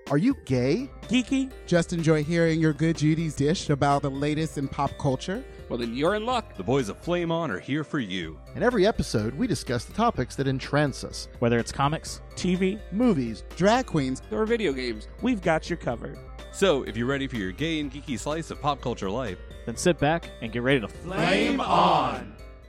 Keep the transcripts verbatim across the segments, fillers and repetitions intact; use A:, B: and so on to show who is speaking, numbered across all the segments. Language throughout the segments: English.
A: Are you gay?
B: Geeky?
A: Just enjoy hearing your good Judy's dish about the latest in pop culture?
B: Well, then you're in luck.
C: The boys of Flame On are here for you.
D: In every episode, we discuss the topics that entrance us.
E: Whether it's comics,
B: T V,
A: movies, drag queens,
B: or video games, we've got you covered.
C: So, if you're ready for your gay and geeky slice of pop culture life,
E: then sit back and get ready to
B: Flame on!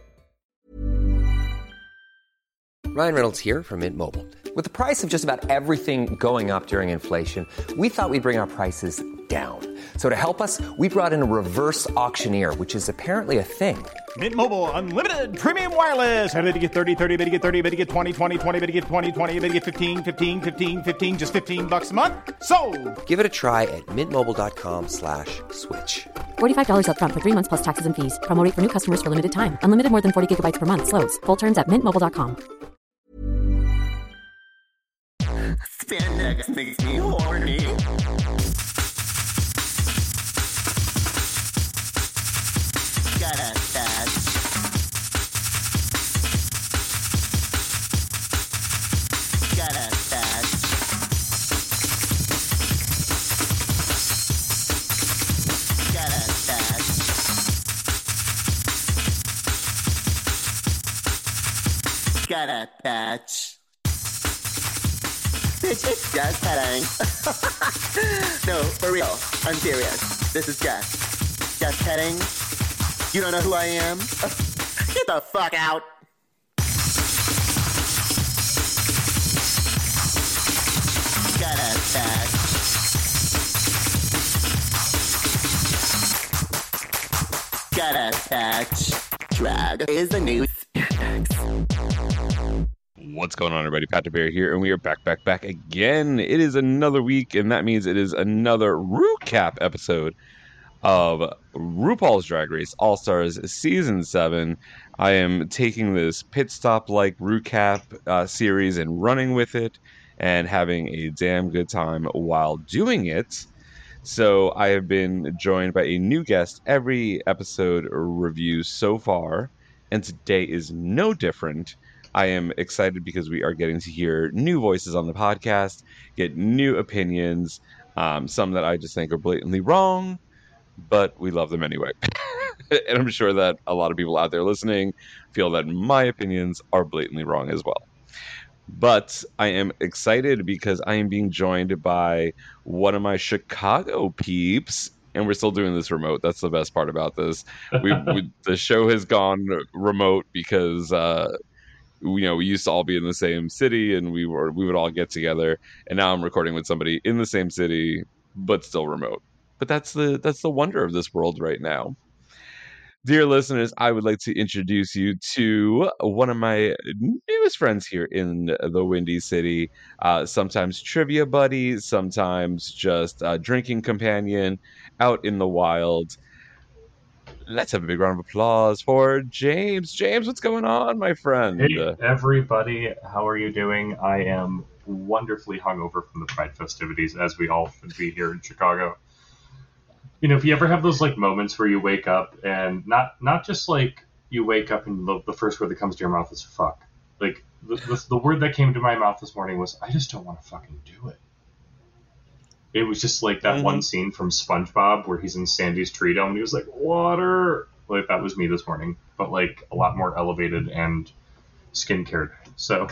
F: Ryan Reynolds here from Mint Mobile. With the price of just about everything going up during inflation, we thought we'd bring our prices down. So to help us, we brought in a reverse auctioneer, which is apparently a thing.
G: Mint Mobile Unlimited Premium Wireless. How to get thirty, thirty, bit to get thirty, bit to get twenty, twenty, twenty, bit to get twenty, twenty, bit to get fifteen, fifteen, fifteen, fifteen, just fifteen bucks a month? Sold!
F: Give it a try at mintmobile.com slash switch.
H: forty-five dollars up front for three months plus taxes and fees. Promo rate for new customers for limited time. Unlimited more than forty gigabytes per month. Slows full terms at mint mobile dot com.
I: Spandex makes me horny. Gotta touch. Gotta touch. Gotta touch. Gotta touch. Bitch, it's just petting. No, for real. I'm serious. This is just. Just petting. You don't know who I am? Get the fuck out. Gotta touch. Gotta touch. Drag is the new spandex.
C: What's going on, everybody? Pat DeBear here, and we are back, back, back again. It is another week, and that means it is another RuCap episode of RuPaul's Drag Race All-Stars Season seven. I am taking this pit stop-like RuCap uh, series and running with it and having a damn good time while doing it. So I have been joined by a new guest every episode review so far, and today is no different. I am excited because we are getting to hear new voices on the podcast, get new opinions, um, some that I just think are blatantly wrong, but we love them anyway. And I'm sure that a lot of people out there listening feel that my opinions are blatantly wrong as well. But I am excited because I am being joined by one of my Chicago peeps, and we're still doing this remote. That's the best part about this. We, we the show has gone remote because... Uh, you know, we used to all be in the same city and we were we would all get together, and now I'm recording with somebody in the same city but still remote. But that's the that's the wonder of this world right now. Dear listeners, I would like to introduce you to one of my newest friends here in the Windy City. Uh, sometimes trivia buddy, sometimes just a drinking companion out in the wild. Let's have a big round of applause for James. James, what's going on, my friend?
J: Hey, everybody. How are you doing? I am wonderfully hungover from the Pride festivities, as we all should be here in Chicago. You know, if you ever have those, like, moments where you wake up and not not just, like, you wake up and the, the first word that comes to your mouth is fuck. Like, the, the, the word that came to my mouth this morning was, I just don't want to fucking do it. It was just like that mm-hmm. one scene from SpongeBob where he's in Sandy's tree dome and he was like, water. Like, that was me this morning, but like a lot more elevated and skin-cared. So,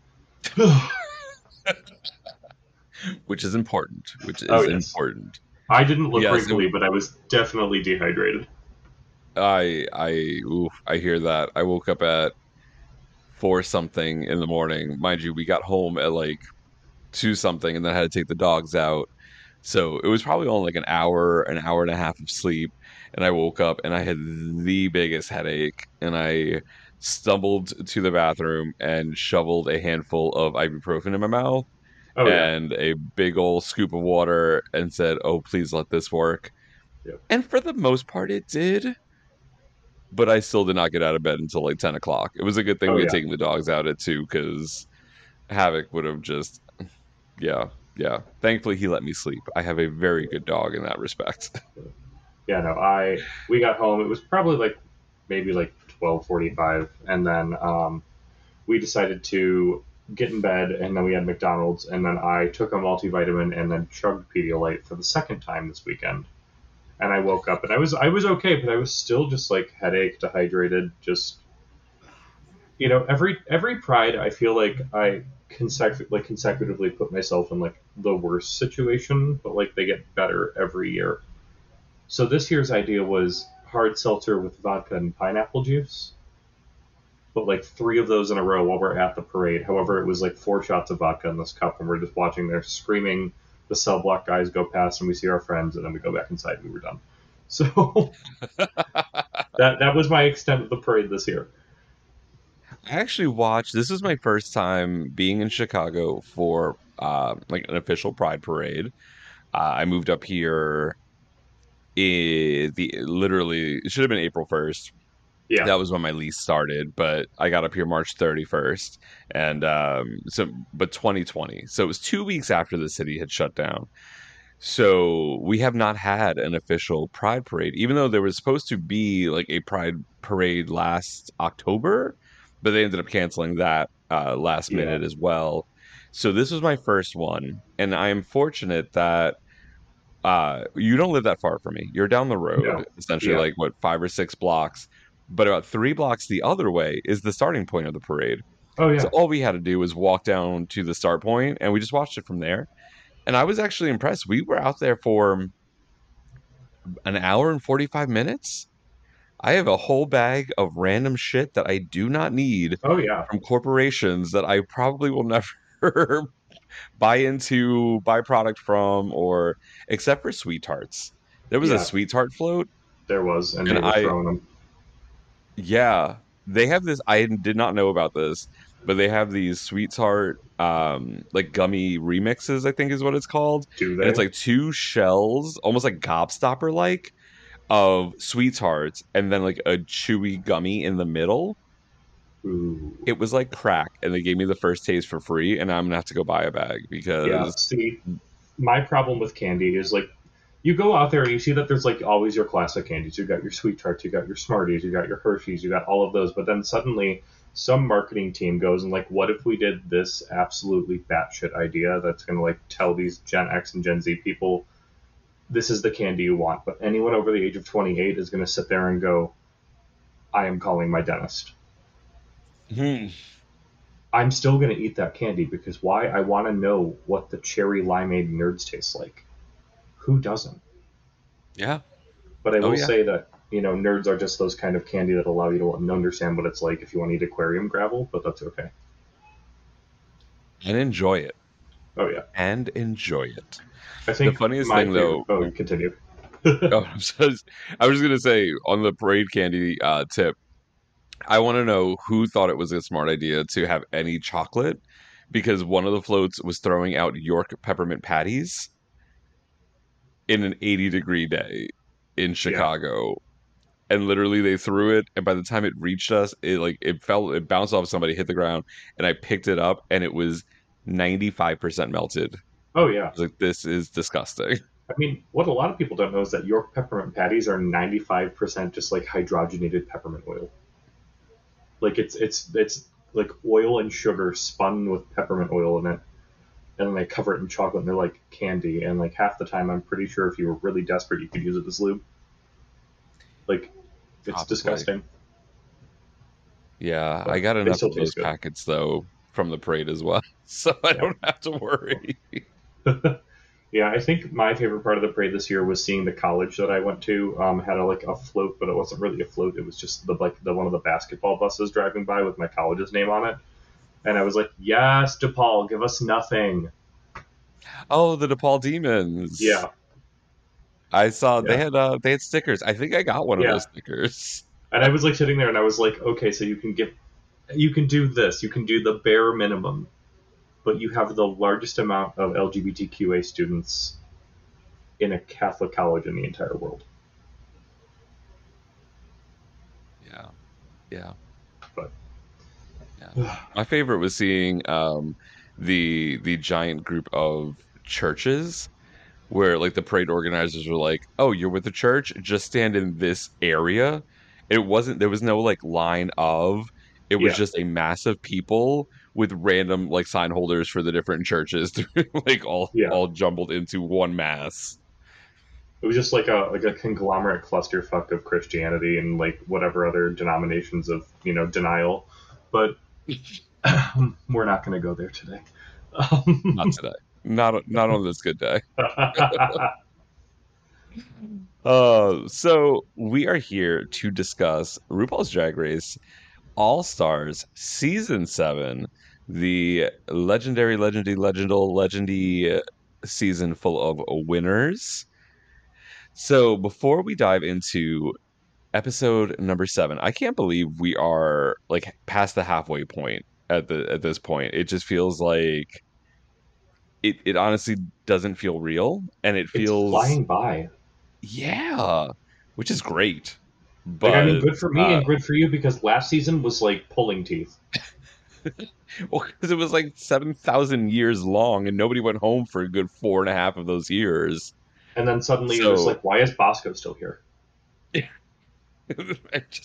C: which is important. Which is
J: oh, yes.
C: important.
J: I didn't look
C: yes,
J: wrinkly, but I was definitely dehydrated.
C: I I oof, I hear that. I woke up at four something in the morning. Mind you, we got home at like two something, and then I had to take the dogs out. So it was probably only like an hour, an hour and a half of sleep. And I woke up and I had the biggest headache. And I stumbled to the bathroom and shoveled a handful of ibuprofen in my mouth oh, and yeah. a big old scoop of water and said, oh, please let this work. Yep. And for the most part, it did. But I still did not get out of bed until like ten o'clock. It was a good thing oh, we had yeah. taken the dogs out at two because Havoc would have just, yeah. Yeah, thankfully he let me sleep. I have a very good dog in that respect.
J: Yeah, no, I we got home. It was probably like maybe like twelve forty-five, and then um, we decided to get in bed, and then we had McDonald's, and then I took a multivitamin and then chugged Pedialyte for the second time this weekend. And I woke up and I was I was okay, but I was still just like headache, dehydrated, just you know, every every Pride I feel like I consecu- like consecutively put myself in like the worst situation, but like they get better every year. So this year's idea was hard seltzer with vodka and pineapple juice. But like three of those in a row while we're at the parade. However, it was like four shots of vodka in this cup, and we're just watching there screaming. The cell block guys go past, and we see our friends, and then we go back inside, and we were done. So that that was my extent of the parade this year.
C: I actually watched. This is my first time being in Chicago for uh, like an official Pride parade. Uh, I moved up here. In the literally it should have been April first.
J: Yeah,
C: that was when my lease started, but I got up here March thirty-first, and um, so but twenty twenty. So it was two weeks after the city had shut down. So we have not had an official Pride parade, even though there was supposed to be like a Pride parade last October, but they ended up canceling that uh, last
J: Yeah.
C: minute as well. So this was my first one, and I am fortunate that uh, you don't live that far from me. You're down the road,
J: No.
C: essentially
J: Yeah.
C: like what five or six blocks. But about three blocks the other way is the starting point of the parade.
J: Oh yeah.
C: So all we had to do was walk down to the start point, and we just watched it from there. And I was actually impressed. We were out there for an hour and forty-five minutes. I have a whole bag of random shit that I do not need
J: Oh yeah.
C: from corporations that I probably will never buy into, buy product from, or except for Sweet Tarts. There was
J: Yeah.
C: a Sweet Tart float.
J: There was, and,
C: And
J: they were
C: I-
J: throwing them.
C: Yeah, they have this. I did not know about this, but they have these Sweet Tart, um, like gummy remixes. I think is what it's called.
J: Do they?
C: And it's like two shells, almost like Gobstopper like, of Sweet Tarts, and then like a chewy gummy in the middle.
J: Ooh.
C: It was like crack, and they gave me the first taste for free, and I'm gonna have to go buy a bag because
J: Yeah. See, my problem with candy is like, you go out there and you see that there's like always your classic candies. You got your Sweet Tarts, you got your Smarties, you got your Hershey's, you got all of those. But then suddenly, some marketing team goes and like, what if we did this absolutely batshit idea that's gonna like tell these Gen X and Gen Z people, this is the candy you want. But anyone over the age of twenty-eight is gonna sit there and go, I am calling my dentist.
C: Hmm.
J: I'm still going to eat that candy because why? I want to know what the cherry limeade nerds taste like. Who doesn't?
C: Yeah.
J: But I
C: Oh,
J: will
C: yeah.
J: say that, you know, nerds are just those kind of candy that allow you to understand what it's like if you want to eat aquarium gravel, but that's okay.
C: And enjoy it.
J: Oh, yeah.
C: And enjoy it.
J: I think
C: The funniest
J: my
C: thing,
J: favorite-
C: though-
J: Oh, continue.
C: Oh, I'm so- I was gonna say on the parade candy uh, tip, I want to know who thought it was a smart idea to have any chocolate, because one of the floats was throwing out York peppermint patties in an eighty degree day in Chicago, and literally they threw it, and by the time it reached us, it like it fell, it bounced off somebody, hit the ground, and I picked it up, and it was ninety-five percent melted.
J: Oh, yeah.
C: I was like, this is disgusting.
J: I mean, what a lot of people don't know is that York peppermint patties are ninety-five percent just like hydrogenated peppermint oil. Like it's it's it's like oil and sugar spun with peppermint oil in it, and then they cover it in chocolate and they're like candy. And like half the time, I'm pretty sure if you were really desperate, you could use it as lube. Like, it's
C: Probably.
J: disgusting.
C: Yeah,
J: But
C: I got
J: they
C: enough
J: still
C: of those
J: taste good.
C: packets though from the parade as well, so I don't have to worry.
J: Yeah, I think my favorite part of the parade this year was seeing the college that I went to um, had a, like a float, but it wasn't really a float. It was just the like the one of the basketball buses driving by with my college's name on it, and I was like, "Yes, DePaul, give us nothing."
C: Oh, the DePaul Demons.
J: Yeah,
C: I saw they
J: Yeah.
C: had uh, they had stickers. I think I got one of
J: Yeah.
C: those stickers.
J: and I was like sitting there, and I was like, "Okay, so you can get, you can do this, you can do the bare minimum, but you have the largest amount of L G B T Q A students in a Catholic college in the entire world."
C: Yeah, yeah.
J: But
C: Yeah. My favorite was seeing um, the the giant group of churches where like the parade organizers were like, "Oh, you're with the church? Just stand in this area." It wasn't. There was no like line of. It was
J: Yeah.
C: just a mass of people with random like sign holders for the different churches, like all
J: Yeah.
C: all jumbled into one mass.
J: It was just like a like a conglomerate clusterfuck of Christianity and like whatever other denominations of, you know, denial. But we're not going to go there today.
C: Not today. Not not on this good day. Uh, so we are here to discuss RuPaul's Drag Race All Stars Season seven, the legendary, legendy, legendal, legendy season full of winners. So before we dive into episode number seven, I can't believe we are like past the halfway point at the at this point. It just feels like it, it honestly doesn't feel real, and it feels
J: it's flying by.
C: Yeah, which is great. But
J: like, I mean, good for me
C: uh,
J: and good for you, because last season was like pulling teeth.
C: Well, because it was like seven thousand years long, and nobody went home for a good four and a half of those years.
J: And then suddenly
C: So-
J: it was like, why is Bosco still here?
C: I just-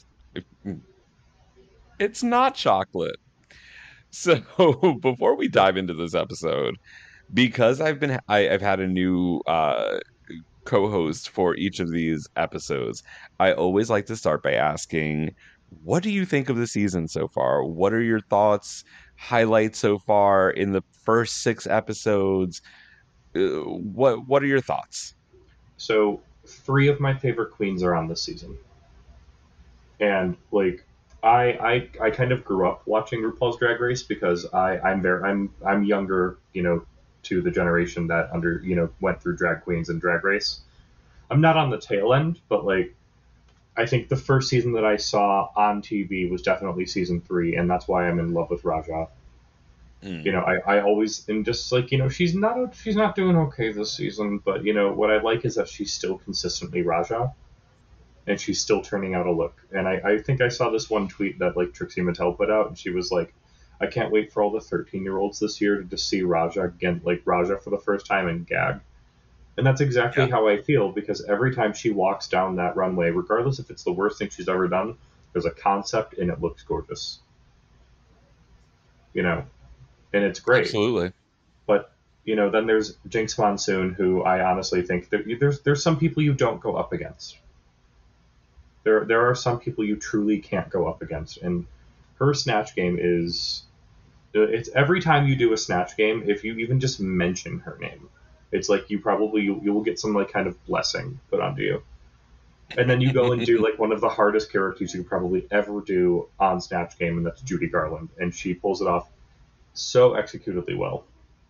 C: it's not chocolate. So before we dive into this episode, because I've been I, I've had a new uh, co-host for each of these episodes, I always like to start by asking, what do you think of the season so far? What are your thoughts, highlights so far in the first six episodes? Uh, what What are your thoughts?
J: So three of my favorite queens are on this season, and like I I, I kind of grew up watching RuPaul's Drag Race because I I'm very I'm I'm younger, you know, to the generation that under you know went through drag queens and Drag Race. I'm not on the tail end, but like I think the first season that I saw on T V was definitely season three, and that's why I'm in love with Raja.
C: Mm.
J: You know, I, I always am just like, you know, she's not she's not doing okay this season, but you know what I like is that she's still consistently Raja, and she's still turning out a look. And I, I think I saw this one tweet that like Trixie Mattel put out, and she was like, I can't wait for all the thirteen year olds this year to just see Raja again, like Raja for the first time and gag. And that's exactly
C: Yeah.
J: how I feel, because every time she walks down that runway, regardless if it's the worst thing she's ever done, there's a concept and it looks gorgeous. You know, and it's great.
C: Absolutely.
J: But, you know, then there's Jinx Monsoon, who I honestly think that there's there's some people you don't go up against. There there are some people you truly can't go up against, and her snatch game is it's every time you do a snatch game, if you even just mention her name, it's like you probably you, you will get some like kind of blessing put onto you. And then you go and do like one of the hardest characters you could probably ever do on Snatch Game, and that's Judy Garland, and she pulls it off so executedly well.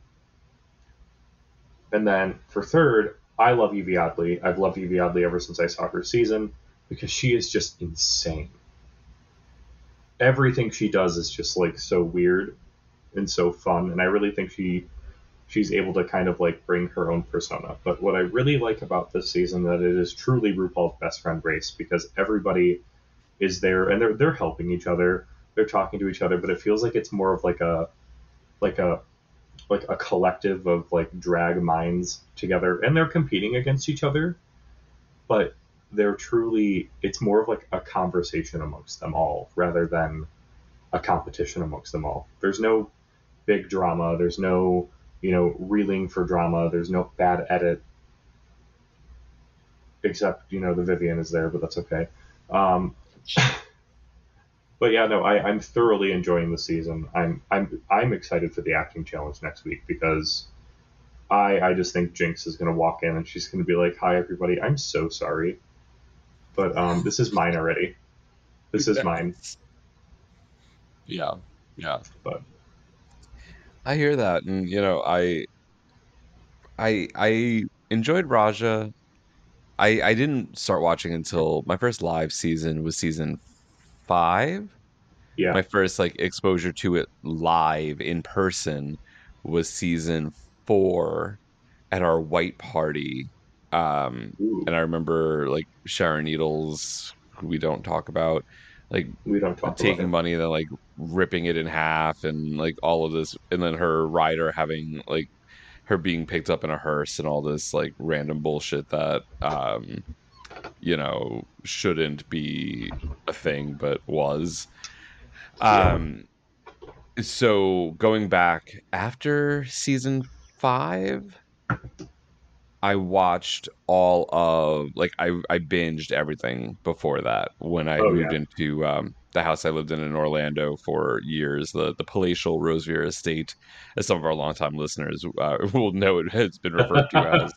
J: And then for third, I love Evie Oddly. I've loved Evie Oddly ever since I saw her season, because she is just insane. Everything she does is just like so weird and so fun, and I really think she she's able to kind of like bring her own persona. But what I really like about this season, that it is truly RuPaul's best friend race, because everybody is there and they're they're helping each other, they're talking to each other, but it feels like it's more of like a like a like a collective of like drag minds together, and they're competing against each other, but they're truly it's more of like a conversation amongst them all rather than a competition amongst them all. There's no big drama, there's no, you know, reeling for drama, there's no bad edit, except, you know, the Vivian is there, but that's okay. Um, but yeah, no, I, I'm thoroughly enjoying the season. I'm I'm I'm excited for the acting challenge next week, because I I just think Jinx is gonna walk in and she's gonna be like, "Hi everybody, I'm so sorry, but um, this is mine already. This is mine."
C: Yeah, yeah.
J: But
C: I hear that, and you know, I, I, I enjoyed Raja. I, I didn't start watching until my first live season was season five.
J: yeah,
C: My first like exposure to it live in person was season four at our white party. Um,
J: Ooh.
C: and I remember like Sharon Needles, who we don't talk about, like
J: we don't talk
C: taking
J: about
C: money and then like ripping it in half, and like all of this, and then her rider having like her being picked up in a hearse and all this like random bullshit that um you know shouldn't be a thing but was. um So going back after season five, I watched all of like I I binged everything before that when I
J: Oh,
C: moved
J: yeah.
C: into um, the house I lived in in Orlando for years, the the palatial Rosevere Estate, as some of our longtime listeners uh, will know it has been referred to as.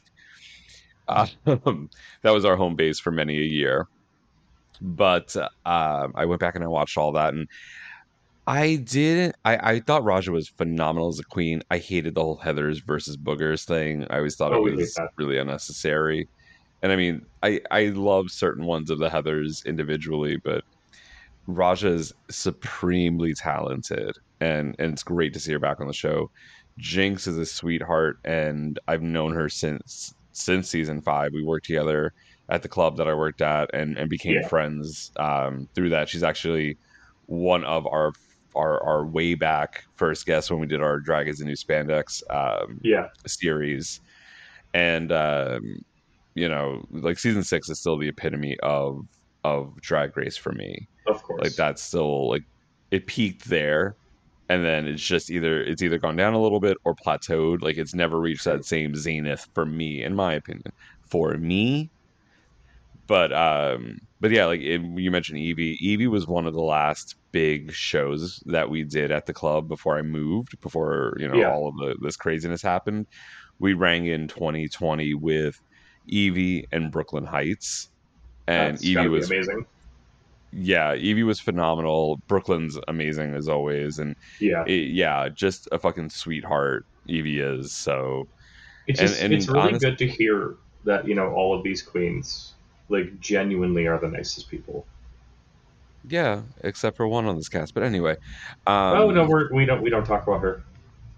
C: Um, that was our home base for many a year. But uh, I went back and I watched all that, and I didn't. I, I thought Raja was phenomenal as a queen. I hated the whole Heathers versus Boogers thing. I always thought
J: Oh,
C: it
J: we hate
C: was
J: that.
C: really unnecessary. And I mean, I I love certain ones of the Heathers individually, but Raja is supremely talented, and and it's great to see her back on the show. Jinx is a sweetheart, and I've known her since since season five. We worked together at the club that I worked at, and and became
J: Yeah.
C: friends um, through that. She's actually one of our our our way back first guests when we did our Dragons and New Spandex um,
J: Yeah.
C: series, and um, you know, like season six is still the epitome of of Drag Race for me.
J: Of course.
C: Like that's still like it peaked there, and then it's just either it's either gone down a little bit or plateaued. Like it's never reached that same zenith for me, in my opinion. For me, but um, but yeah, like it, you mentioned Evie. Evie was one of the last big shows that we did at the club before I moved. Before you know
J: Yeah.
C: all of the this craziness happened, we rang in twenty twenty with Evie and Brooklyn Heights, and
J: That's
C: Evie
J: gotta
C: was
J: be amazing.
C: yeah, Evie was phenomenal. Brooklyn's amazing as always, and
J: Yeah.
C: it, yeah, just a fucking sweetheart. Evie is so.
J: It's
C: and
J: just
C: and
J: it's really
C: honest,
J: good to hear that, you know, all of these queens like genuinely are the nicest people.
C: yeah, except for one on this cast. But anyway, um,
J: oh no, we're we don't we don't talk about her.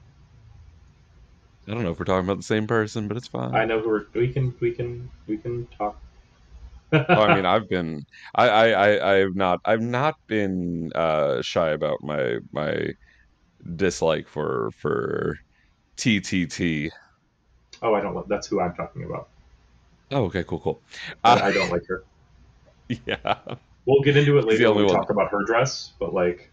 C: I don't know if we're talking about the same person, but it's fine.
J: I know who we're, we can we can we can talk.
C: oh, I mean, I've been, I, I, I, I've not, I've not been uh, shy about my my dislike for for T T T.
J: Oh, I don't. lo- That's who I'm talking about.
C: Oh, okay, cool, cool.
J: I,
C: Uh,
J: I don't like her.
C: yeah,
J: We'll get into it
C: He's the
J: later when
C: only
J: we
C: one.
J: talk about her dress, but like,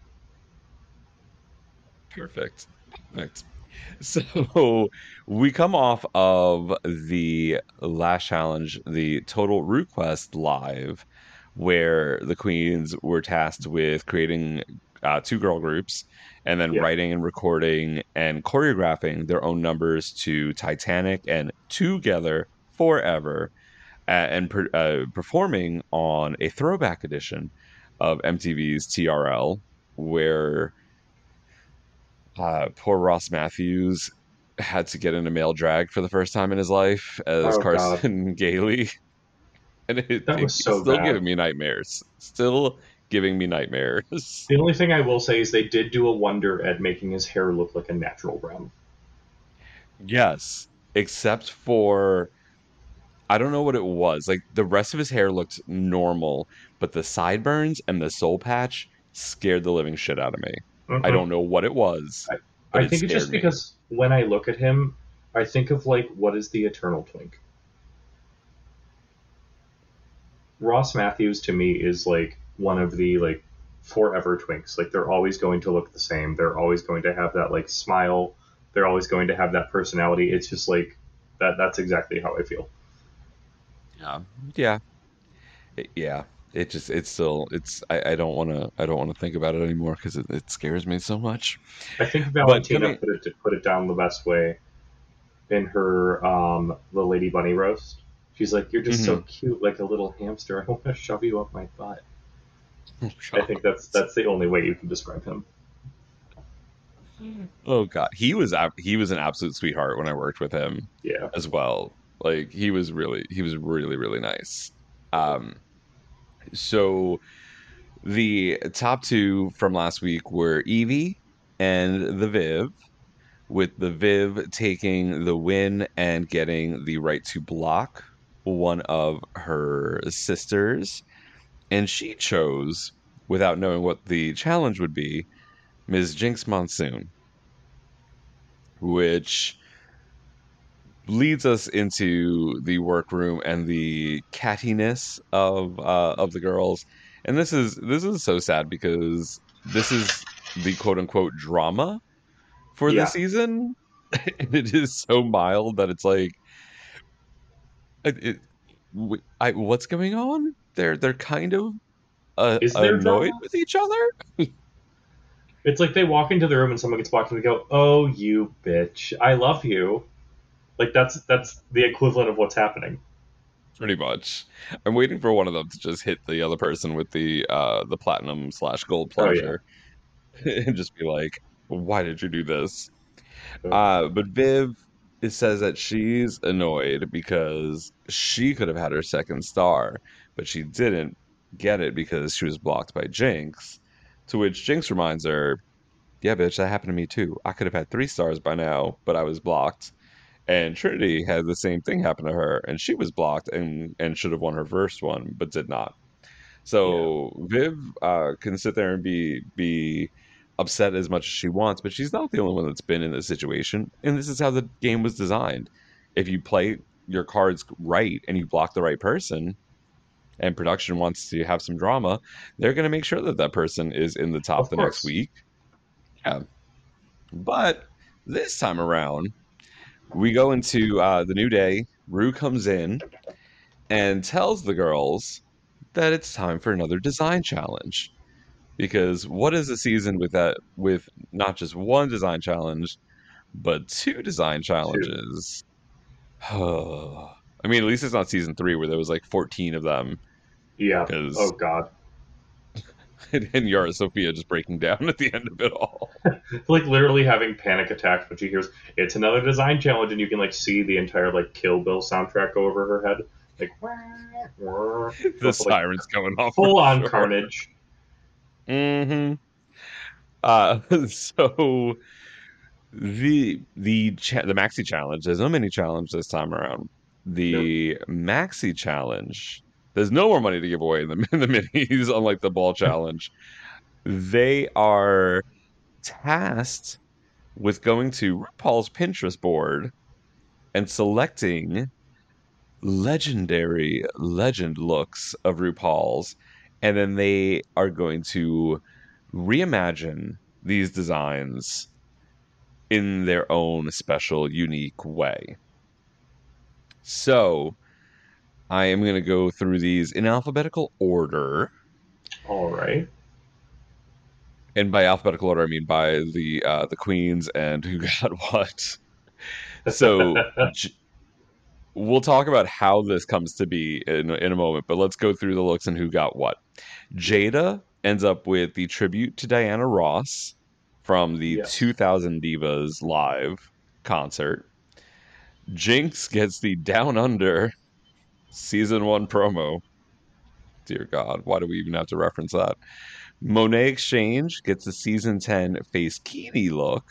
C: perfect, perfect. So we come off of the last challenge, the Total Root Quest live, where the queens were tasked with creating uh, two girl groups and then
J: Yeah.
C: writing and recording and choreographing their own numbers to Titanic and Together Forever, uh, and per- uh, performing on a throwback edition of M T V's T R L, where uh, poor Ross Matthews had to get into male drag for the first time in his life as
J: Oh,
C: Carson Gailey, and it,
J: That
C: it-
J: was so
C: it's still
J: bad.
C: giving me nightmares. Still giving me nightmares.
J: the only thing I will say is they did do a wonder at making his hair look like a natural brown.
C: Yes, except for I don't know what it was. Like the rest of his hair looked normal, but the sideburns and the soul patch scared the living shit out of me.
J: Mhm.
C: I don't know what it was.
J: I,
C: but
J: I
C: it
J: think it's just
C: scared me.
J: because when I look at him, I think of like, what is the eternal twink? Ross Matthews to me is like one of the like forever twinks. Like they're always going to look the same. They're always going to have that like smile. They're always going to have that personality. It's just like that. That's exactly how I feel.
C: Yeah, yeah, It- yeah. It just it's still it's I, I don't want to I don't want to think about it anymore because it, it scares me so much.
J: I think
C: But
J: Valentina
C: coming,
J: put it put it down the best way in her um the Lady Bunny roast. She's like, "You're just so cute, like a little hamster. I want to shove you up my butt." I think that's that's the only way you can describe him.
C: oh god, he was ab- he was an absolute sweetheart when I worked with him
J: Yeah.
C: as well. Like he was really he was really really nice. Um, so the top two from last week were Evie and the Viv, with the Viv taking the win and getting the right to block one of her sisters. And she chose, without knowing what the challenge would be, Miz Jinx Monsoon, which leads us into the workroom and the cattiness of uh, of the girls. And this is this is so sad because this is the quote unquote drama for
J: Yeah.
C: the season. And it is so mild that it's like, it, it, w- I, what's going on? They're they're kind of uh,
J: Is there
C: annoyed
J: drama?
C: with each other.
J: It's like they walk into the room and someone gets blocked and they go, "Oh, you bitch! I love you." Like that's that's the equivalent of what's happening.
C: Pretty much. I'm waiting for one of them to just hit the other person with the uh, the platinum slash gold
J: Oh, yeah.
C: plunger and just be like, "Why did you do this?" Uh, but Viv, it says that she's annoyed because she could have had her second star, but she didn't get it because she was blocked by Jinx. To which Jinx reminds her, "Yeah, bitch, that happened to me too. I could have had three stars by now, but I was blocked." And Trinity had the same thing happen to her, and she was blocked and, and should have won her first one, but did not. So yeah. Viv uh, can sit there and be be upset as much as she wants, but she's not the only one that's been in this situation. And this is how the game was designed. If you play your cards right and you block the right person, and production wants to have some drama, they're going to make sure that that person is in the top
J: of
C: the
J: course.
C: next week. Yeah. But this time around, we go into uh, the new day. Rue comes in and tells the girls that it's time for another design challenge. Because what is a season with that with not just one design challenge, but two design challenges? I mean, at least it's not season three where there was like fourteen of them.
J: Yeah. Oh God.
C: And Yara Sophia just breaking down at the end of it all.
J: Like literally having panic attacks when she hears it's another design challenge, and you can like see the entire like Kill Bill soundtrack go over her head, like wah, wah,
C: the
J: like,
C: sirens going off.
J: Full on
C: sure.
J: carnage.
C: Mm-hmm. Uh, so the the cha- the maxi challenge. There's no mini challenge this time around. The nope. maxi challenge. There's no more money to give away in the, in the minis, unlike the ball challenge. They are tasked with going to RuPaul's Pinterest board and selecting legendary legend looks of RuPaul's, and then they are going to reimagine these designs in their own special, unique way. So I am going to go through these in alphabetical order.
J: All right.
C: And by alphabetical order, I mean by the uh, the queens and who got what. So j- we'll talk about how this comes to be in, in a moment, but let's go through the looks and who got what. Jada ends up with the tribute to Diana Ross from the yes. two thousand Divas live concert. Jinx gets the Down Under season one promo. Dear God, why do we even have to reference that? Monet Exchange gets the season ten Face Kini look.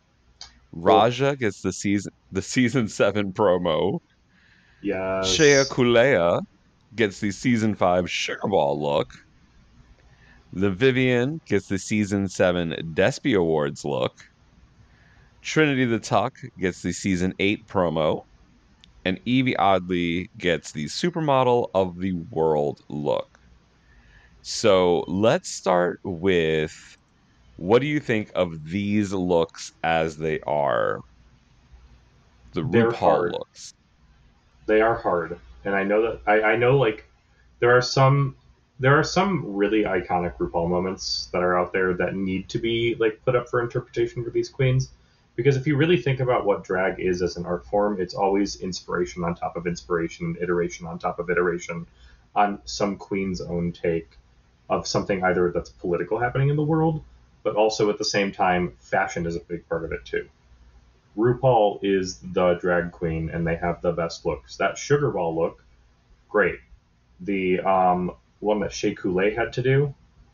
C: Raja gets the season the season seven promo.
J: Yes.
C: Shea Kulea gets the season five Sugar Ball look. The Vivian gets the season seven Despy Awards look. Trinity the Tuck gets the season eight promo. And Evie Oddly gets the Supermodel of the World look. So let's start with, what do you think of these looks as they are? The
J: They're
C: RuPaul
J: hard.
C: looks.
J: They are hard. And I know that, I, I know like, there are some, there are some really iconic RuPaul moments that are out there that need to be like put up for interpretation for these queens. Because if you really think about what drag is as an art form, it's always inspiration on top of inspiration, iteration on top of iteration on some queen's own take of something either that's political happening in the world, but also at the same time, fashion is a big part of it too. RuPaul is the drag queen and they have the best looks. That Sugar Ball look, great. The um, one that Shea Coulee had to do,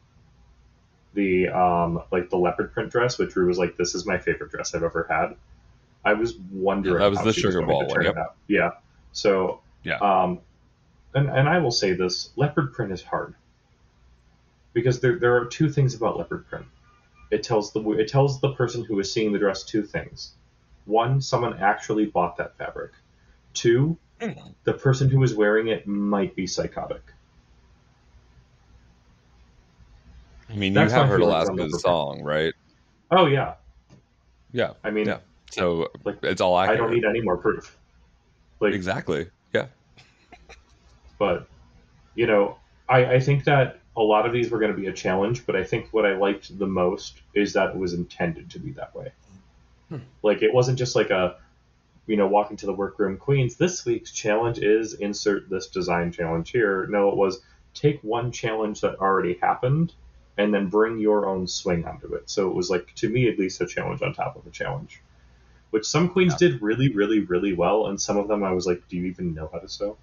J: the um like the leopard print dress, which Rue was like, this is my favorite dress I've ever had. I was wondering
C: yeah, that was
J: how
C: the
J: she
C: Sugar
J: was going
C: Ball
J: to turn
C: one, yep.
J: it out. Yeah. So
C: yeah.
J: Um and, and I will say this, leopard print is hard. Because there there are two things about leopard print. It tells the it tells the person who is seeing the dress two things. One, someone actually bought that fabric. Two, the person who is wearing it might be psychotic.
C: I mean,
J: That's
C: you have heard
J: my feelings on
C: Alaska's
J: leopard
C: song, right?
J: Oh yeah,
C: Yeah.
J: I mean,
C: yeah. So
J: like,
C: it's all accurate.
J: I don't need any more proof. Like
C: exactly. Yeah.
J: But you know, I, I think that a lot of these were going to be a challenge, but I think what I liked the most is that it was intended to be that way. Hmm. Like it wasn't just like a, you know, walk into the workroom, Queens, this week's challenge is insert this design challenge here. No, it was take one challenge that already happened and then bring your own swing onto it. So it was like, to me at least, a challenge on top of a challenge, which some queens yeah. did really, really, really well. And some of them I was like, do you even know how to sew?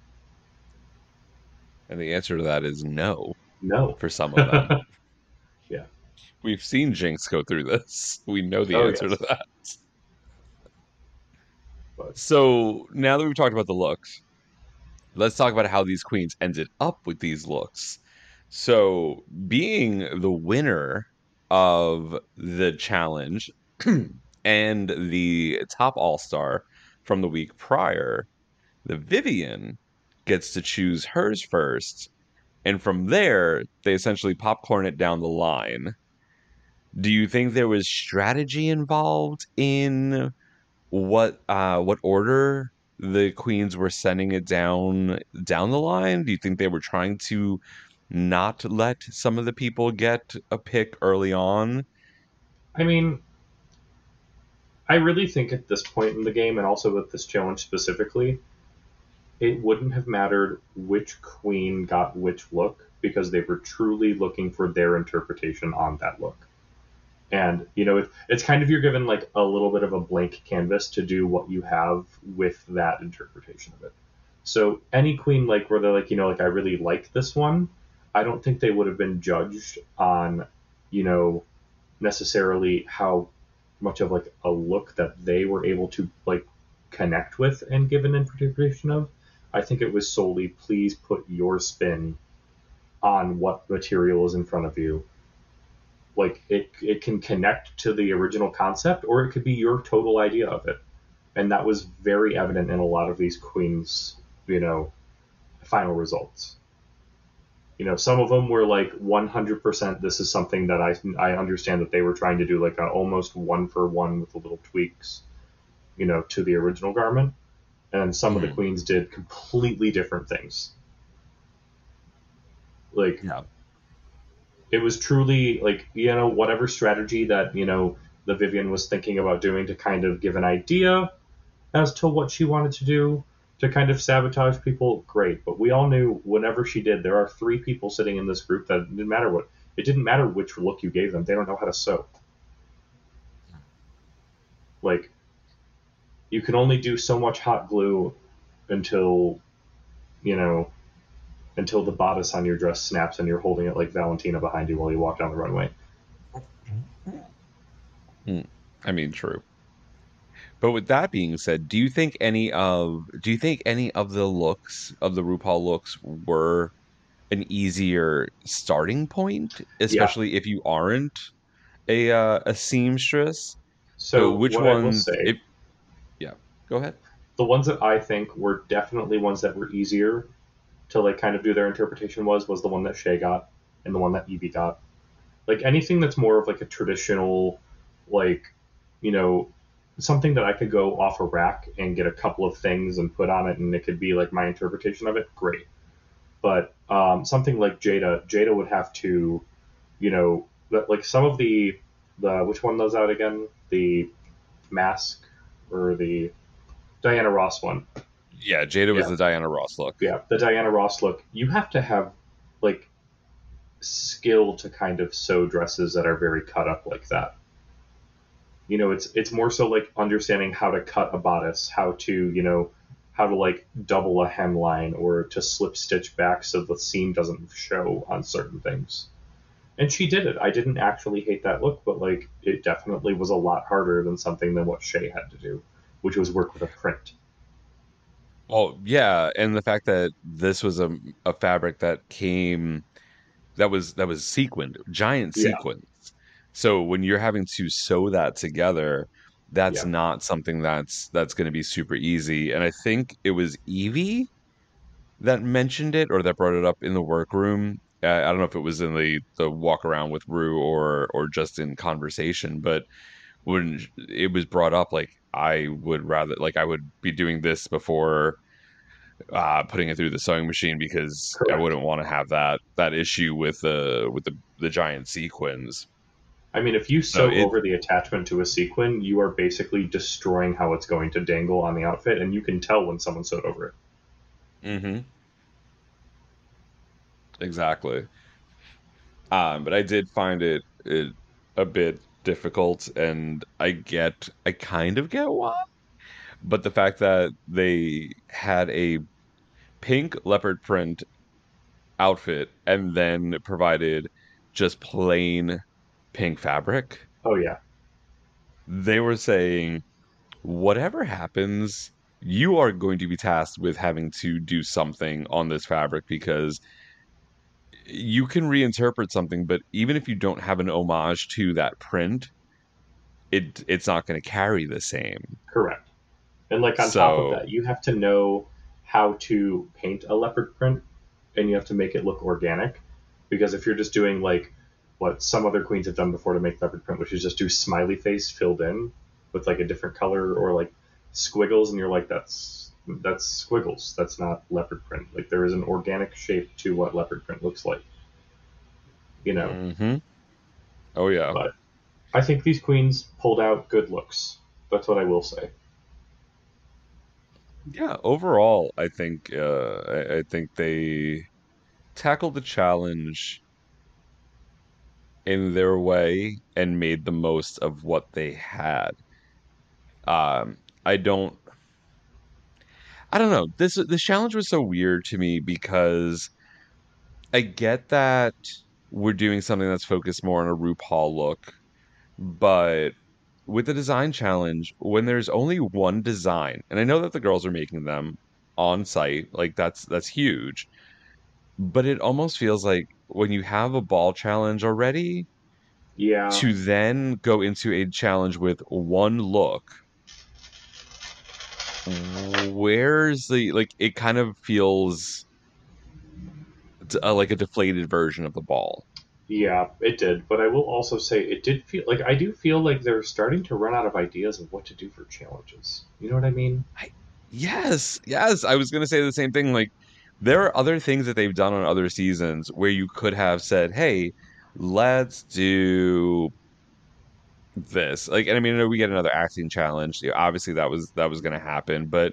C: And the answer to that is no.
J: No.
C: For some of them.
J: Yeah.
C: We've seen Jinx go through this. We know the
J: oh,
C: answer
J: yes.
C: to that.
J: But.
C: So now that we've talked about the looks, let's talk about how these queens ended up with these looks. So being the winner of the challenge and the top all-star from the week prior, the Vivienne gets to choose hers first, and from there they essentially popcorn it down the line. Do you think there was strategy involved in what uh what order the queens were sending it down down the line? Do you think they were trying to not let some of the people get a pick early on?
J: I mean, I really think at this point in the game, and also with this challenge specifically, it wouldn't have mattered which queen got which look, because they were truly looking for their interpretation on that look. And, you know, it, it's kind of, you're given like a little bit of a blank canvas to do what you have with that interpretation of it. So any queen, like, where they're like, you know, like, I really like this one, I don't think they would have been judged on, you know, necessarily how much of like a look that they were able to like connect with and give an interpretation of. I think it was solely, please put your spin on what material is in front of you. Like it, it can connect to the original concept, or it could be your total idea of it. And that was very evident in a lot of these queens, you know, final results. You know, some of them were like one hundred percent. This is something that I, I understand that they were trying to do like a almost one for one with the little tweaks, you know, to the original garment. And some mm-hmm. of the queens did completely different things. Like,
C: yeah.
J: It was truly like, you know, whatever strategy that, you know, the Vivienne was thinking about doing to kind of give an idea as to what she wanted to do to kind of sabotage people, great. But we all knew whenever she did, there are three people sitting in this group that didn't matter what, it didn't matter which look you gave them. They don't know how to sew. Like, you can only do so much hot glue until, you know, until the bodice on your dress snaps and you're holding it like Valentina behind you while you walk down the runway.
C: Mm, I mean, true. But with that being said, do you think any of do you think any of the looks of the RuPaul looks were an easier starting point, especially yeah. if you aren't a uh, a seamstress?
J: So,
C: so which
J: what
C: ones?
J: I will say,
C: if, yeah, go ahead.
J: The ones that I think were definitely ones that were easier to like kind of do their interpretation was was the one that Shea got and the one that Evie got. Like anything that's more of like a traditional, like, you know, something that I could go off a rack and get a couple of things and put on it and it could be like my interpretation of it, great. But um, something like Jada, Jada would have to, you know, like some of the, the which one was out again? The mask or the Diana Ross one?
C: Yeah, Jada was yeah. the Diana Ross look.
J: Yeah, the Diana Ross look. You have to have, like, skill to kind of sew dresses that are very cut up like that. You know, it's it's more so, like, understanding how to cut a bodice, how to, you know, how to, like, double a hemline or to slip stitch back so the seam doesn't show on certain things. And she did it. I didn't actually hate that look, but, like, it definitely was a lot harder than something than what Shea had to do, which was work with a print.
C: Well, yeah, and the fact that this was a, a fabric that came that was that was sequined, giant sequins. Yeah. So when you're having to sew that together, that's yeah. not something that's that's going to be super easy. And I think it was Evie that mentioned it or that brought it up in the workroom I don't know if it was in the, the walk around with Rue or or just in conversation, but when it was brought up, like I would rather like I would be doing this before uh, putting it through the sewing machine because Correct. I wouldn't want to have that that issue with the with the, the giant sequins.
J: I mean, if you sew
C: so it,
J: over the attachment to a sequin, you are basically destroying how it's going to dangle on the outfit, and you can tell when someone sewed over it.
C: Mm-hmm. Exactly. Um, but I did find it, it a bit difficult, and I get, I kind of get why. But the fact that they had a pink leopard print outfit and then provided just plain pink fabric.
J: Oh, yeah.
C: They were saying, whatever happens, you are going to be tasked with having to do something on this fabric because you can reinterpret something, but even if you don't have an homage to that print, it it's not going to carry the same.
J: Correct. And like on so, top of that, you have to know how to paint a leopard print, and you have to make it look organic. Because if you're just doing like what some other queens have done before to make leopard print, which is just do smiley face filled in with like a different color or like squiggles, and you're like, that's that's squiggles. That's not leopard print. Like there is an organic shape to what leopard print looks like. You know?
C: Mm-hmm. Oh, yeah.
J: But I think these queens pulled out good looks. That's what I will say.
C: Yeah, overall, I think uh, I, I think they tackled the challenge in their way and made the most of what they had. Um, I don't, I don't know. This this challenge was so weird to me because I get that we're doing something that's focused more on a RuPaul look, but with the design challenge, when there's only one design, and I know that the girls are making them on site, like that's that's huge, but it almost feels like when you have a ball challenge already,
J: yeah,
C: to then go into a challenge with one look, where's the like? It kind of feels uh, like a deflated version of the ball.
J: Yeah, it did. But I will also say it did feel like I do feel like they're starting to run out of ideas of what to do for challenges. You know what I mean?
C: I, yes, yes. I was going to say the same thing. Like, there are other things that they've done on other seasons where you could have said, hey, let's do this. Like, and I mean, I know we get another acting challenge. Yeah, obviously, that was that was going to happen. But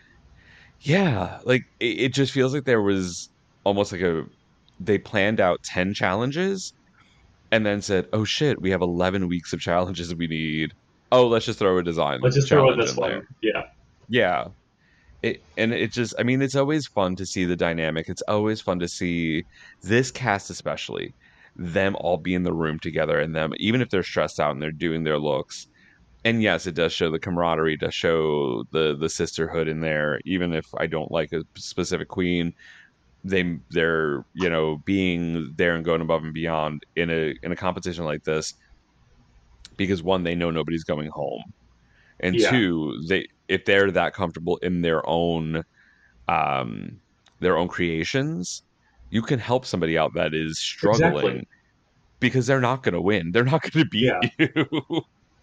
C: yeah, like, it, it just feels like there was almost like a they planned out ten challenges and then said, oh shit, we have eleven weeks of challenges we need. Oh, let's just throw a design.
J: Let's just throw in this one. There. Yeah.
C: Yeah. It, and it just, I mean, it's always fun to see the dynamic. It's always fun to see this cast, especially them all be in the room together and them, even if they're stressed out and they're doing their looks. And yes, it does show the camaraderie, it does show the, the sisterhood in there. Even if I don't like a specific queen, they they're you know being there and going above and beyond in a in a competition like this because one, they know nobody's going home, and yeah. two, they if they're that comfortable in their own um their own creations, you can help somebody out that is struggling. Exactly. Because they're not going to win, they're not going to beat yeah. you.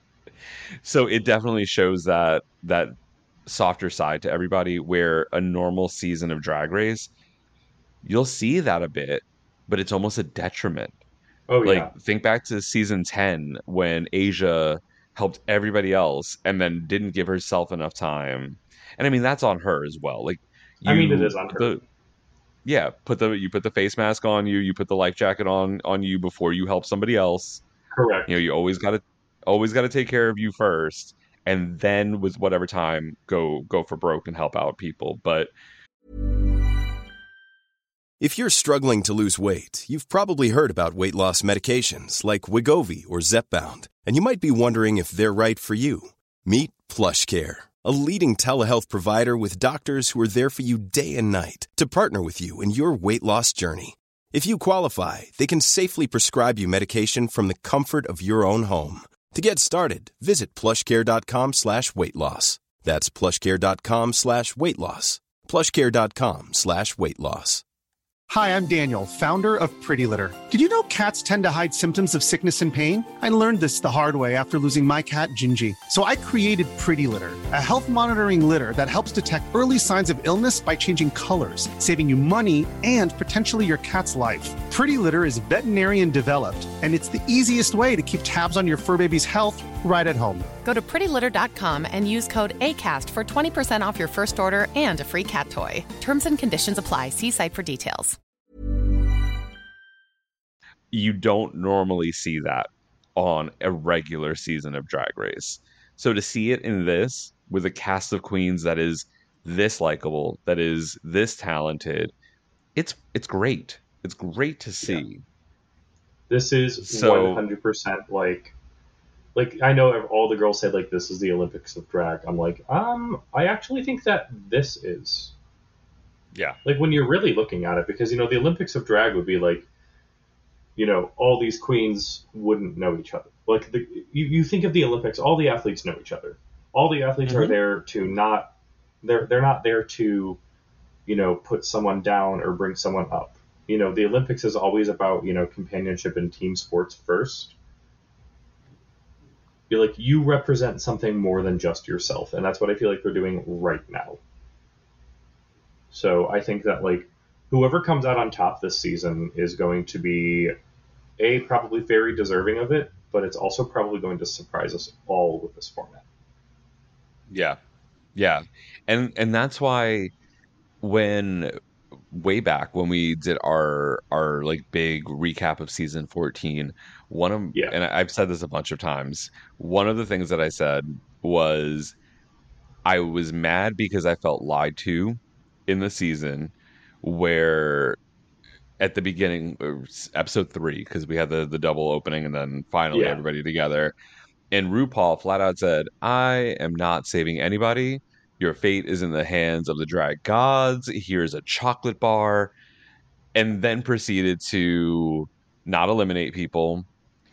C: So it definitely shows that that softer side to everybody, where a normal season of Drag Race, you'll see that a bit, but it's almost a detriment.
J: Oh,
C: like,
J: yeah.
C: Think back to season ten when Asia helped everybody else and then didn't give herself enough time. And I mean, that's on her as well. Like, you,
J: I mean, it is on her.
C: The, yeah, put the you put the face mask on you, you put the life jacket on on you before you help somebody else.
J: Correct.
C: You know, you always got to always got to take care of you first, and then with whatever time, go go for broke and help out people. But
K: if you're struggling to lose weight, you've probably heard about weight loss medications like Wegovy or Zepbound, and you might be wondering if they're right for you. Meet PlushCare, a leading telehealth provider with doctors who are there for you day and night to partner with you in your weight loss journey. If you qualify, they can safely prescribe you medication from the comfort of your own home. To get started, visit plushcare.com slash weight loss. That's plushcare.com slash weight loss. plushcare.com slash weight loss.
L: Hi, I'm Daniel, founder of Pretty Litter. Did you know cats tend to hide symptoms of sickness and pain? I learned this the hard way after losing my cat, Gingy. So I created Pretty Litter, a health monitoring litter that helps detect early signs of illness by changing colors, saving you money and potentially your cat's life. Pretty Litter is veterinarian developed, and it's the easiest way to keep tabs on your fur baby's health right at home.
M: Go to pretty litter dot com and use code ACAST for twenty percent off your first order and a free cat toy. Terms and conditions apply. See site for details.
C: You don't normally see that on a regular season of Drag Race. So to see it in this, with a cast of queens that is this likable, that is this talented, it's it's great. It's great to see. Yeah.
J: This is
C: so,
J: one hundred percent like, like I know all the girls said like this is the Olympics of drag. I'm like, um, I actually think that this is.
C: Yeah.
J: Like when you're really looking at it, because you know the Olympics of drag would be like, you know, all these queens wouldn't know each other. Like the, you, you think of the Olympics, all the athletes know each other. All the athletes mm-hmm. are there to not, they're they're not there to, you know, put someone down or bring someone up. You know, the Olympics is always about, you know, companionship and team sports first. You're like, you represent something more than just yourself. And that's what I feel like they're doing right now. So I think that, like, whoever comes out on top this season is going to be, A, probably very deserving of it, but it's also probably going to surprise us all with this format.
C: Yeah. Yeah. And and that's why when way back when we did our our like big recap of season fourteen, one of
J: yeah.
C: and I've said this a bunch of times, one of the things that I said was I was mad because I felt lied to in the season where at the beginning, episode three, because we had the, the double opening and then finally
J: yeah.
C: everybody together, and RuPaul flat out said, I am not saving anybody. Your fate is in the hands of the drag gods. Here's a chocolate bar. And then proceeded to not eliminate people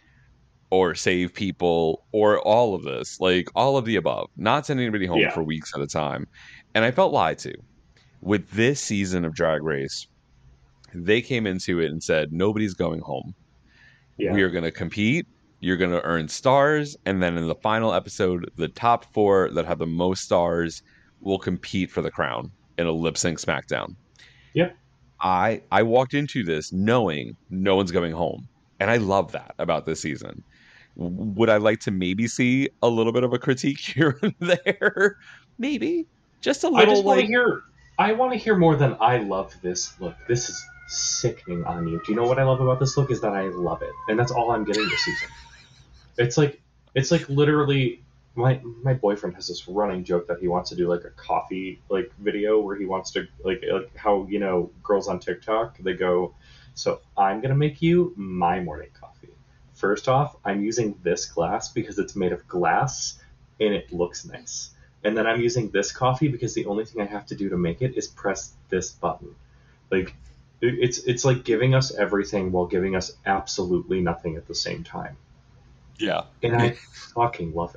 C: or save people or all of this, like all of the above, not send anybody home
J: yeah.
C: for weeks at a time. And I felt lied to. With this season of Drag Race, they came into it and said, nobody's going home.
J: Yeah.
C: We are going to compete. You're going to earn stars. And then in the final episode, the top four that have the most stars will compete for the crown in a lip sync SmackDown.
J: Yep.
C: I I walked into this knowing no one's going home. And I love that about this season. Would I like to maybe see a little bit of a critique here and there? Maybe. Just a little.
J: I just want
C: like,
J: to hear. I want to hear more than I love this look. This is sickening on you. Do you know what I love about this look is that I love it, and that's all I'm getting this season. It's like it's like literally my my boyfriend has this running joke that he wants to do like a coffee like video where he wants to like like how you know girls on TikTok they go, so I'm gonna make you my morning coffee. First off, I'm using this glass because it's made of glass and it looks nice. And then I'm using this coffee because the only thing I have to do to make it is press this button. Like, it's it's like giving us everything while giving us absolutely nothing at the same time.
C: Yeah.
J: And I fucking love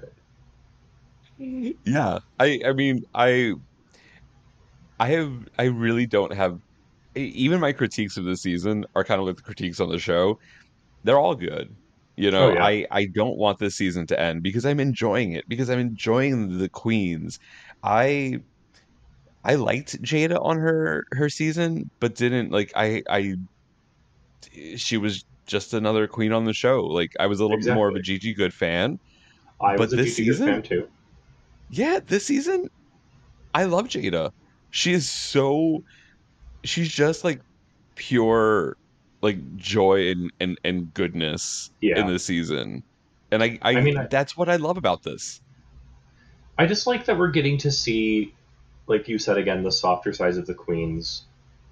C: it. Yeah. I I mean, I I have I really don't have even my critiques of the season are kind of like the critiques on the show. They're all good. You know,
J: oh, yeah.
C: I, I don't want this season to end because I'm enjoying it, because I'm enjoying the queens. I I liked Jada on her, her season, but didn't like I I she was just another queen on the show. Like I was a little
J: exactly.
C: bit more of a Gigi Good fan.
J: I
C: but
J: was a
C: this
J: Gigi
C: season,
J: Good fan too.
C: Yeah, this season I love Jada. She is so she's just like pure like joy and, and, and goodness
J: yeah.
C: in this season. And I, I,
J: I mean, I,
C: that's what I love about this.
J: I just like that we're getting to see, like you said again, the softer sides of the queens.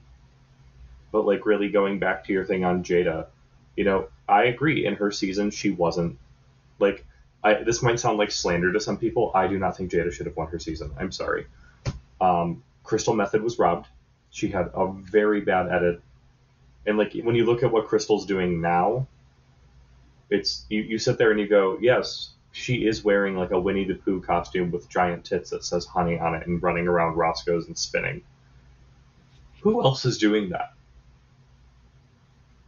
J: But like really going back to your thing on Jada, you know, I agree. In her season, she wasn't like, I, this might sound like slander to some people. I do not think Jada should have won her season. I'm sorry. Um, Crystal Method was robbed. She had a very bad edit. And like when you look at what Crystal's doing now, it's you, you sit there and you go, yes, she is wearing like a Winnie the Pooh costume with giant tits that says honey on it and running around Roscoe's and spinning. Who else is doing that?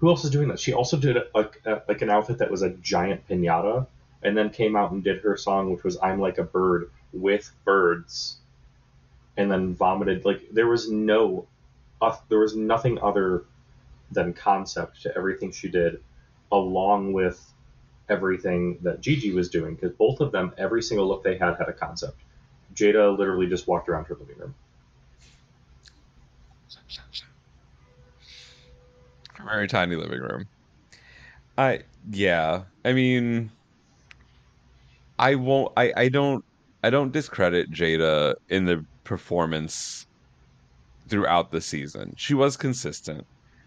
J: who else is doing that? She also did a, a, like an outfit that was a giant piñata, and then came out and did her song, which was "I'm Like a Bird" with birds, and then vomited. Like there was no, uh, there was nothing other than concept to everything she did, along with everything that Gigi was doing, because both of them, every single look they had had a concept. Jada literally just walked around her living room.
C: Very tiny living room. I yeah. I mean, I won't. I I don't. I don't discredit Jada in the performance throughout the season. She was consistent.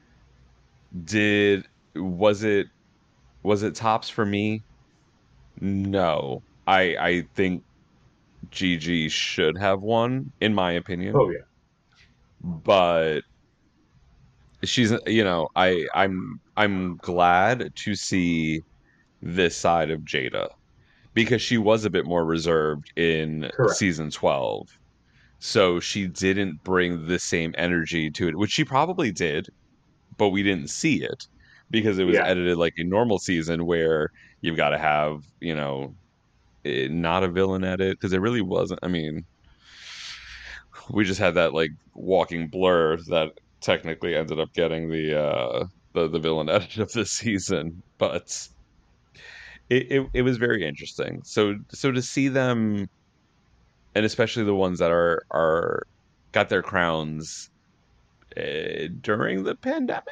C: Did was it was it tops for me? No. I I think Gigi should have won, in my opinion.
J: Oh yeah.
C: But she's, you know, I I'm I'm glad to see this side of Jada, because she was a bit more reserved in
J: Correct.
C: season twelve. So she didn't bring the same energy to it, which she probably did, but we didn't see it because it was
J: Yeah.
C: edited like a normal season where you've got to have, you know, eh, not a villain edit, because it really wasn't. I mean, we just had that like walking blur that technically ended up getting the uh, the the villain edit of this season, but it, it it was very interesting. So so to see them, and especially the ones that are are got their crowns uh, during the pandemic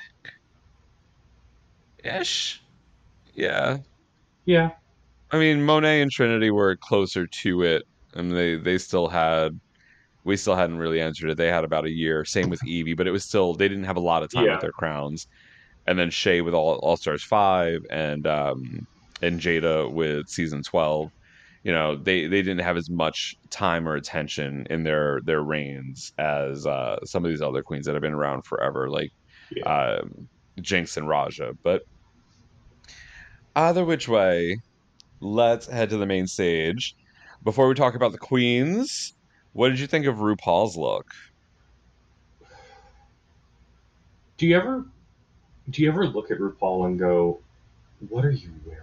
C: ish, yeah,
J: Yeah.
C: I mean, Monet and Trinity were closer to it, and they they still had. We still hadn't really answered it. They had about a year. Same with Evie, but it was still, they didn't have a lot of time
J: Yeah.
C: with their crowns. And then Shay with All All Stars five, and um, and Jada with season twelve. You know, they, they didn't have as much time or attention in their their reigns as uh, some of these other queens that have been around forever, like
J: Yeah.
C: um, Jinx and Raja. But either which way, let's head to the main stage. Before we talk about the queens, what did you think of RuPaul's look?
J: Do you ever do you ever look at RuPaul and go, what are you wearing?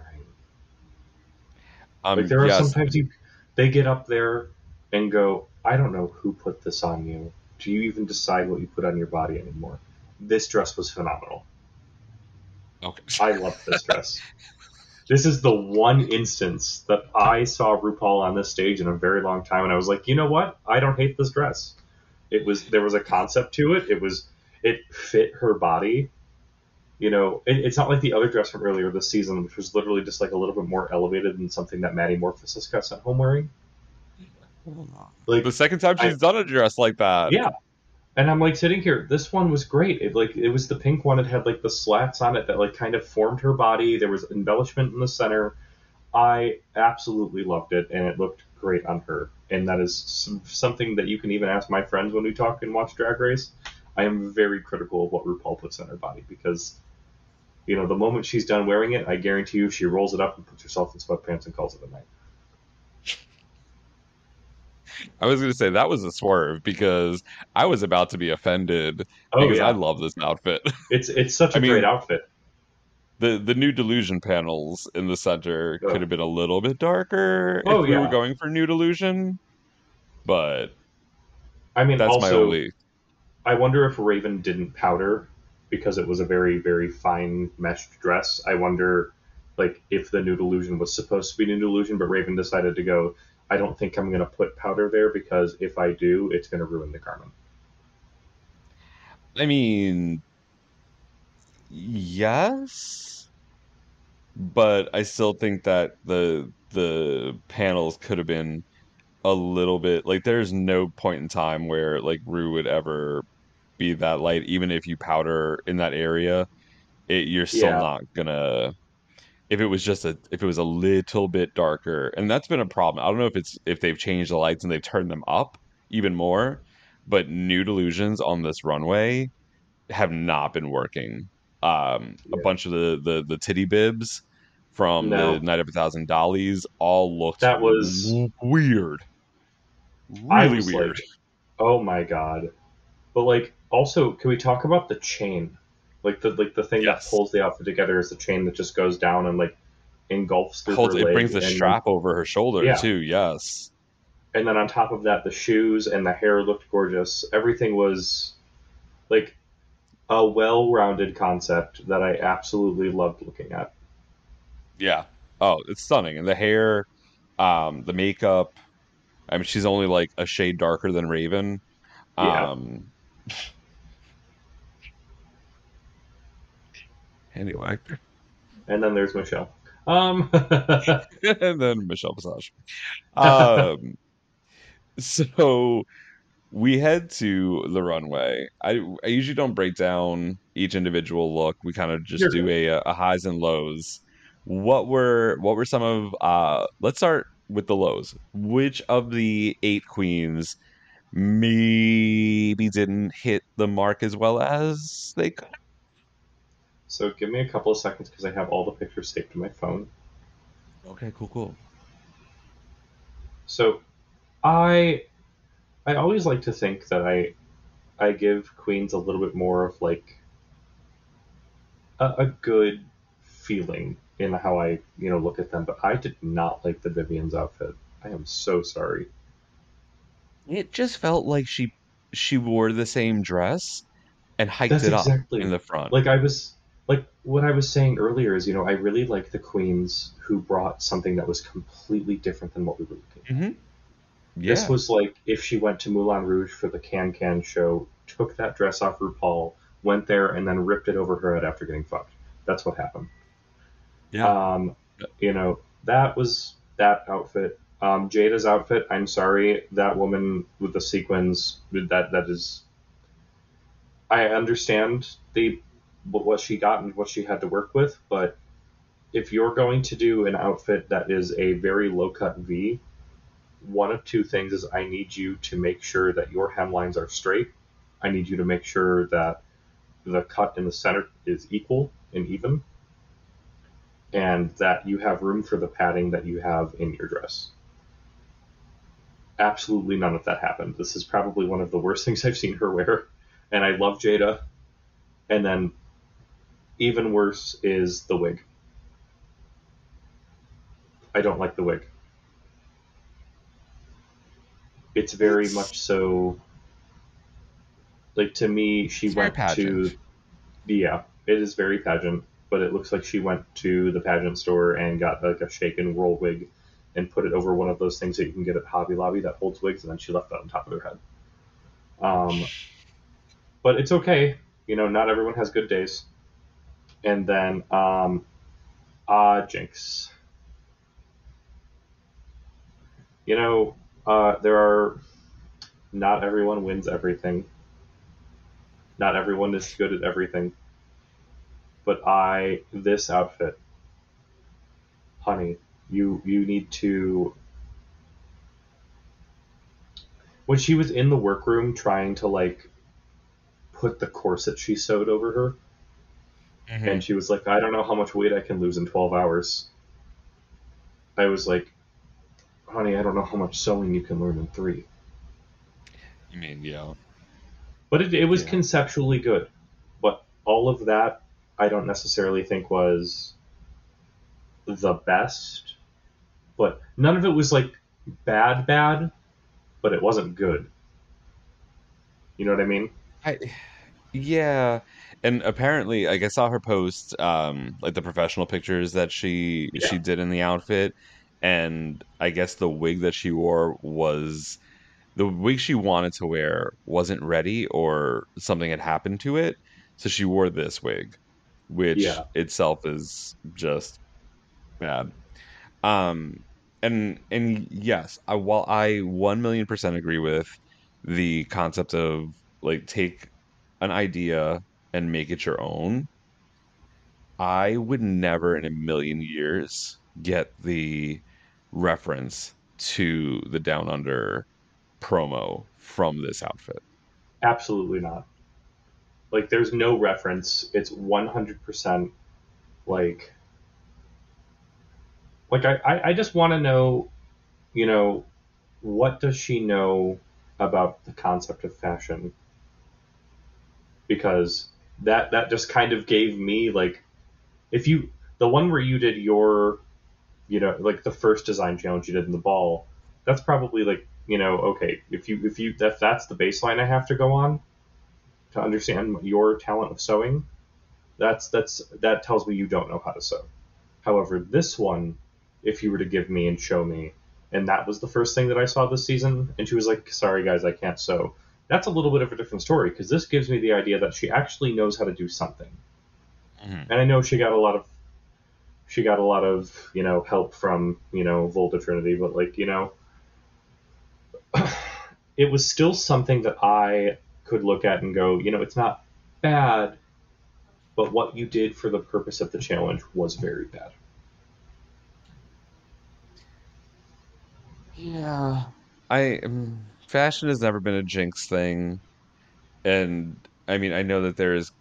C: Um,
J: like there are
C: yes.
J: sometimes you they get up there and go, I don't know who put this on you. Do you even decide what you put on your body anymore? This dress was phenomenal.
C: Okay.
J: I love this dress. This is the one instance that I saw RuPaul on this stage in a very long time, and I was like, you know what? I don't hate this dress. It was there was a concept to it. It was it fit her body. You know, it, it's not like the other dress from earlier this season, which was literally just like a little bit more elevated than something that Maddie Morphosis got sent home wearing. Like
C: The second time she's
J: I-
C: done a dress like that.
J: Yeah. And I'm like sitting here, this one was great. It like it was the pink one, it had like the slats on it that like kind of formed her body. There was embellishment in the center. I absolutely loved it, and it looked great on her. And that is some, something that you can even ask my friends when we talk and watch Drag Race. I am very critical of what RuPaul puts on her body, because you know, the moment she's done wearing it, I guarantee you she rolls it up and puts herself in sweatpants and calls it a night.
C: I was going to say that was a swerve, because I was about to be offended
J: Oh,
C: because
J: yeah.
C: I love this outfit.
J: It's it's such a
C: I mean,
J: great outfit.
C: The the new Delusion panels in the center
J: Oh.
C: could have been a little bit darker
J: Oh,
C: if we
J: yeah.
C: were going for new Delusion, but
J: I mean,
C: that's my
J: also,
C: only.
J: I wonder if Raven didn't powder because it was a very, very fine meshed dress. I wonder, like, if the Nude Illusion was supposed to be Nude Illusion, but Raven decided to go, I don't think I'm going to put powder there, because if I do, it's going to ruin the garment.
C: I mean, yes, but I still think that the the panels could have been a little bit like, there's no point in time where like Rue would ever be that light, even if you powder in that area, it you're still
J: Yeah.
C: not gonna. If it was just a if it was a little bit darker, and that's been a problem. I don't know if it's if they've changed the lights and they've turned them up even more, but Nude Illusions on this runway have not been working. Um, a bunch of the, the the titty bibs from
J: No.
C: the Night of a Thousand Dollies all looked
J: That was-
C: w- weird,
J: I
C: really
J: was
C: weird.
J: like, oh my god. But, like, also, can we talk about the chain? Like the like the thing
C: Yes.
J: that pulls the outfit together is the chain that just goes down and like engulfs through
C: Holds,
J: her
C: it
J: leg.
C: brings the
J: and,
C: strap over her shoulder
J: Yeah.
C: too. Yes.
J: And then on top of that, the shoes and the hair looked gorgeous. Everything was like a well-rounded concept that I absolutely loved looking at.
C: Yeah. Oh, it's stunning. And the hair, um, the makeup. I mean, she's only like a shade darker than Raven.
J: Yeah.
C: Um, anyway.
J: And then there's Michelle. Um,
C: and then Michelle Visage. Um, so we head to the runway. I, I usually don't break down each individual look. We kind of just
J: You're
C: do
J: good.
C: a, a highs and lows. What were what were some of? Uh, let's start with the lows. Which of the eight queens maybe didn't hit the mark as well as they could?
J: So give me a couple of seconds because I have all the pictures saved to my phone.
C: Okay, cool, cool.
J: So I I always like to think that I I give queens a little bit more of like a, a good feeling in how I, you know, look at them, but I did not like the Vivian's outfit. I am so sorry.
C: It just felt like she she wore the same dress and hiked
J: That's
C: it
J: exactly
C: up in the front.
J: Like I was like what I was saying earlier is, you know, I really like the queens who brought something that was completely different than what we were looking at.
C: Mm-hmm. Yeah.
J: This was like if she went to Moulin Rouge for the Can Can show, took that dress off RuPaul, went there, and then ripped it over her head after getting fucked. That's what happened.
C: Yeah.
J: Um, you know, that was that outfit. Um, Jada's outfit, I'm sorry, that woman with the sequins, that that is... I understand the what she got and what she had to work with, but if you're going to do an outfit that is a very low-cut V, one of two things is I need you to make sure that your hemlines are straight. I need you to make sure that the cut in the center is equal and even, and that you have room for the padding that you have in your dress. Absolutely none of that happened. This is probably one of the worst things I've seen her wear, and I love Jada. And then even worse is the wig. I don't like the wig. It's very
C: It's-
J: much so, like, to me, she
C: It's very
J: went
C: pageant.
J: to, yeah, it is very pageant, but it looks like she went to the pageant store and got like a shake and roll wig and put it over one of those things that you can get at Hobby Lobby that holds wigs, and then she left that on top of her head. Um, but it's okay. You know, not everyone has good days. And then, um, ah, Jinx. You know, uh, there are, not everyone wins everything. Not everyone is good at everything. But I, this outfit, honey, you, you need to, when she was in the workroom trying to like put the corset she sewed over her,
C: Mhm.
J: and she was like, I don't know how much weight I can lose in twelve hours. I was like, honey, I don't know how much sewing you can learn in three.
C: I mean, yeah.
J: But it, it was
C: Yeah.
J: conceptually good. But all of that, I don't necessarily think was the best. But none of it was like bad, bad, but it wasn't good. You know what I mean?
C: I, yeah, and apparently, like I saw her post, um, like the professional pictures that she
J: Yeah.
C: she did in the outfit, and I guess the wig that she wore was the wig she wanted to wear wasn't ready, or something had happened to it, so she wore this wig, which
J: Yeah.
C: itself is just bad. Um, and and yes, I, while I one million percent agree with the concept of like take an idea and make it your own, I would never in a million years get the reference to the Down Under promo from this outfit.
J: Absolutely not. Like, there's no reference. It's one hundred percent like... Like, I, I, I just want to know, you know, what does she know about the concept of fashion? Because that that just kind of gave me like, if you the one where you did your, you know, like the first design challenge you did in the ball, that's probably like, you know, okay, if you if you if that's the baseline I have to go on to understand your talent of sewing, that's that's that tells me you don't know how to sew. However, this one, if you were to give me and show me, and that was the first thing that I saw this season, and she was like, sorry guys, I can't sew, that's a little bit of a different story, because this gives me the idea that she actually knows how to do something. Mm-hmm. And I know she got a lot of she got a lot of, you know, help from, you know, Volta Trinity, but like, you know, it was still something that I could look at and go, you know, it's not bad, but what you did for the purpose of the challenge was very bad.
C: Yeah. I um, fashion has never been a Jinx thing. And I mean, I know that there is,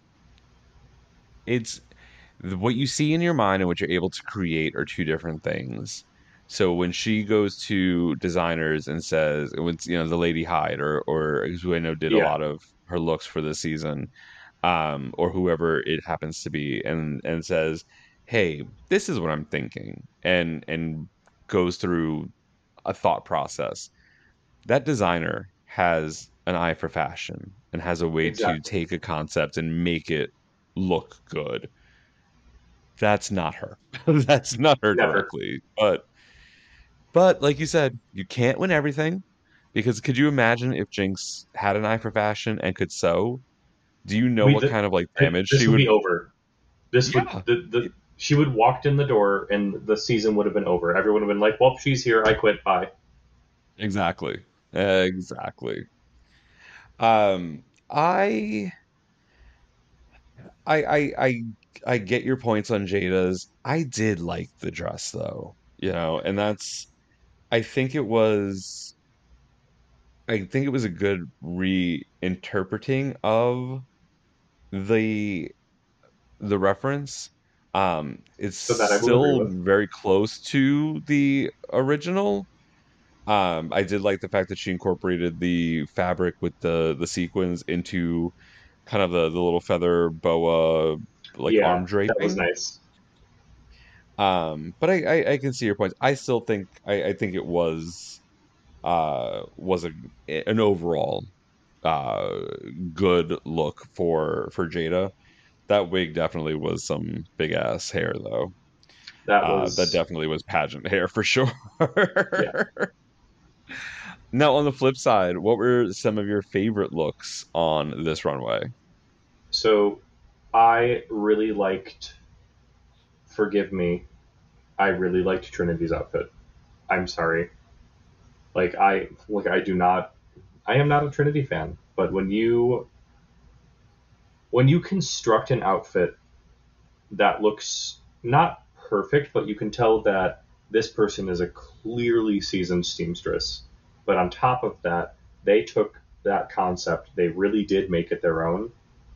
C: it's what you see in your mind and what you're able to create are two different things. So when she goes to designers and says, when, you know, the Lady Hyde or, or who I know did yeah. a lot of her looks for this season, um, or whoever it happens to be, and, and says, hey, this is what I'm thinking, and, and goes through a thought process. That designer has an eye for fashion and has a way exactly. to take a concept and make it look good. That's not her. That's not her
J: Never.
C: directly. But but like you said, you can't win everything, because could you imagine if Jinx had an eye for fashion and could sew? Do you know
J: we,
C: what
J: the,
C: kind of like damage
J: this
C: she
J: would
C: would
J: be over? This
C: yeah.
J: would the, the she would walked in the door and the season would have been over. Everyone would have been like, "Well, she's here. I quit. Bye."
C: Exactly. Exactly. Um, I, I, I, I, I get your points on Jada's. I did like the dress though, you know, and that's, I think it was, I think it was a good reinterpreting of the, the reference. Um, it's
J: so that
C: still very close to the original. Um, I did like the fact that she incorporated the fabric with the, the sequins into kind of the, the little feather boa, like
J: yeah,
C: arm draping.
J: That was nice.
C: Um, but I, I, I can see your points. I still think I, I think it was uh was a an overall uh good look for for Jada. That wig definitely was some big ass hair though.
J: That was
C: uh, that definitely was pageant hair for sure.
J: Yeah.
C: Now, on the flip side, what were some of your favorite looks on this runway?
J: So, I really liked, forgive me, I really liked Trinity's outfit. I'm sorry. Like, I, like, I do not, I am not a Trinity fan, but when you, when you construct an outfit that looks not perfect, but you can tell that this person is a clearly seasoned seamstress. But on top of that, they took that concept, they really did make it their own.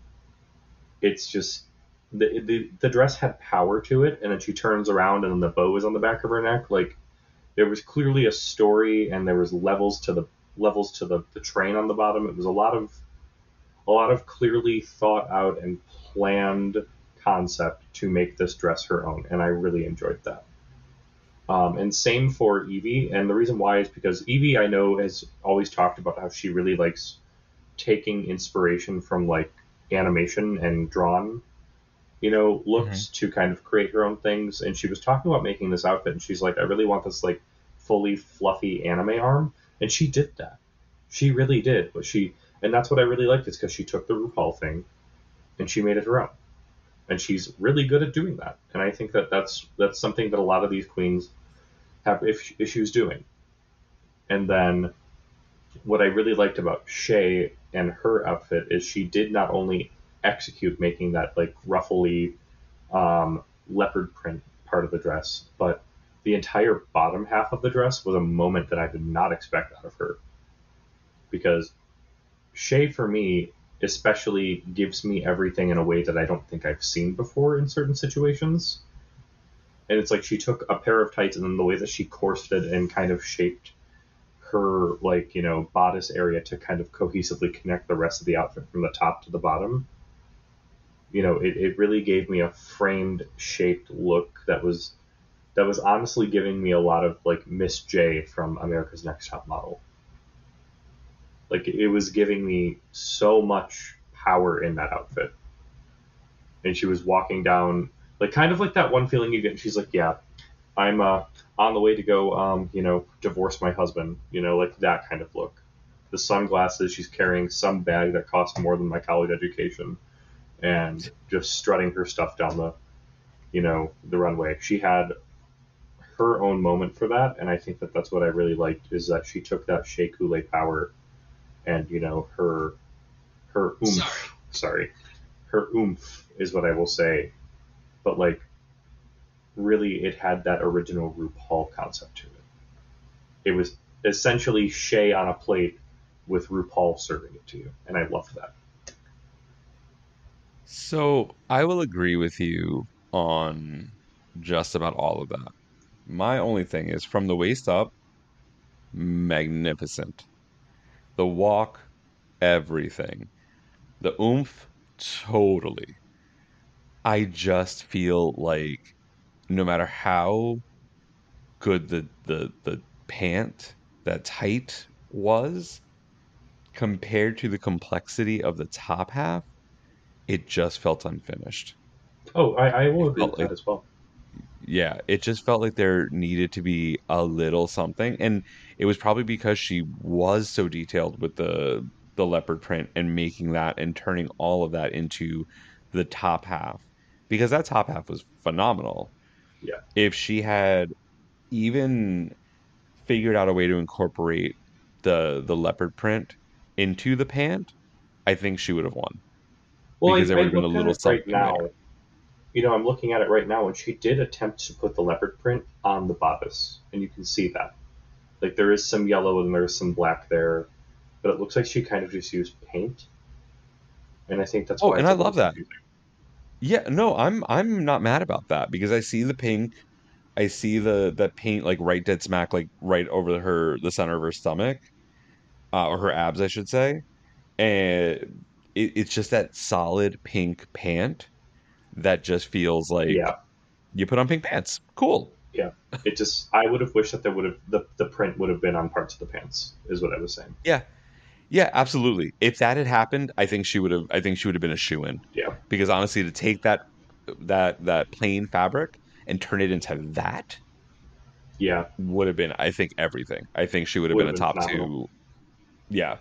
J: It's just, the, the the dress had power to it, and then she turns around and the bow is on the back of her neck. Like, there was clearly a story, and there was levels to the levels to the, the train on the bottom. It was a lot of a lot of clearly thought out and planned concept to make this dress her own, and I really enjoyed that. Um, and same for Evie, and the reason why is because Evie, I know, has always talked about how she really likes taking inspiration from like animation and drawn, you know, looks mm-hmm. to kind of create her own things. And she was talking about making this outfit, and she's like, I really want this like fully fluffy anime arm, and she did that. She really did. But she, and that's what I really liked, is because she took the RuPaul thing and she made it her own. And she's really good at doing that. And I think that that's, that's something that a lot of these queens have if, issues doing. And then what I really liked about Shea and her outfit is she did not only execute making that like ruffly um, leopard print part of the dress, but the entire bottom half of the dress was a moment that I did not expect out of her. Because Shea, for me, especially gives me everything in a way that I don't think I've seen before in certain situations. And it's like she took a pair of tights, and then the way that she corseted and kind of shaped her, like, you know, bodice area to kind of cohesively connect the rest of the outfit from the top to the bottom you know, it, it really gave me a framed shaped look that was that was honestly giving me a lot of like Miss J from America's Next Top Model. Like it was giving me so much power in that outfit. And she was walking down, like kind of like that one feeling you get. And she's like, yeah, I'm uh, on the way to go, um, you know, divorce my husband, you know, like that kind of look. The sunglasses, she's carrying some bag that cost more than my college education, and just strutting her stuff down the, you know, the runway. She had her own moment for that, and I think that that's what I really liked, is that she took that Shea Coulee power and, you know, her, her oomph, sorry, sorry her oomph is what I will say, but like, really it had that original RuPaul concept to it. It was essentially Shea on a plate with RuPaul serving it to you, and I loved that.
C: So I will agree with you on just about all of that. My only thing is, from the waist up, magnificent. The walk, everything. The oomph, totally. I just feel like no matter how good the the, the pant, that tight was, compared to the complexity of the top half, it just felt unfinished.
J: Oh, I, I will
C: It
J: agree
C: felt
J: with
C: like,
J: that as well.
C: yeah, it just felt like there needed to be a little something, and it was probably because she was so detailed with the the leopard print and making that and turning all of that into the top half, because that top half was phenomenal.
J: Yeah.
C: If she had even figured out a way to incorporate the the leopard print into the pant, I think she would have won.
J: Well,
C: Because
J: I,
C: there
J: I
C: would have been a
J: look at
C: little
J: it right
C: something
J: now.
C: there.
J: You know, I'm looking at it right now, and she did attempt to put the leopard print on the bodice, and you can see that. Like, there is some yellow and there's some black there, but it looks like she kind of just used paint. And I think that's
C: Oh,
J: why
C: and
J: it's
C: I
J: a little
C: love that.
J: confusing.
C: Yeah, no, I'm I'm not mad about that, because I see the pink, I see the the paint like right dead smack, like right over her the center of her stomach, uh, or her abs, I should say, and it, it's just that solid pink pant that just feels like
J: Yeah.
C: you put on pink pants. Cool.
J: Yeah. It just, I would have wished that there would have, the, the print would have been on parts of the pants, is what I was saying.
C: Yeah. Yeah, absolutely. If that had happened, I think she would have I think she would have been a shoo-in.
J: Yeah.
C: Because honestly, to take that that that plain fabric and turn it into that,
J: yeah,
C: would have been, I think, everything. I think she would have
J: Would
C: been a
J: have been
C: top
J: phenomenal.
C: two. Yeah.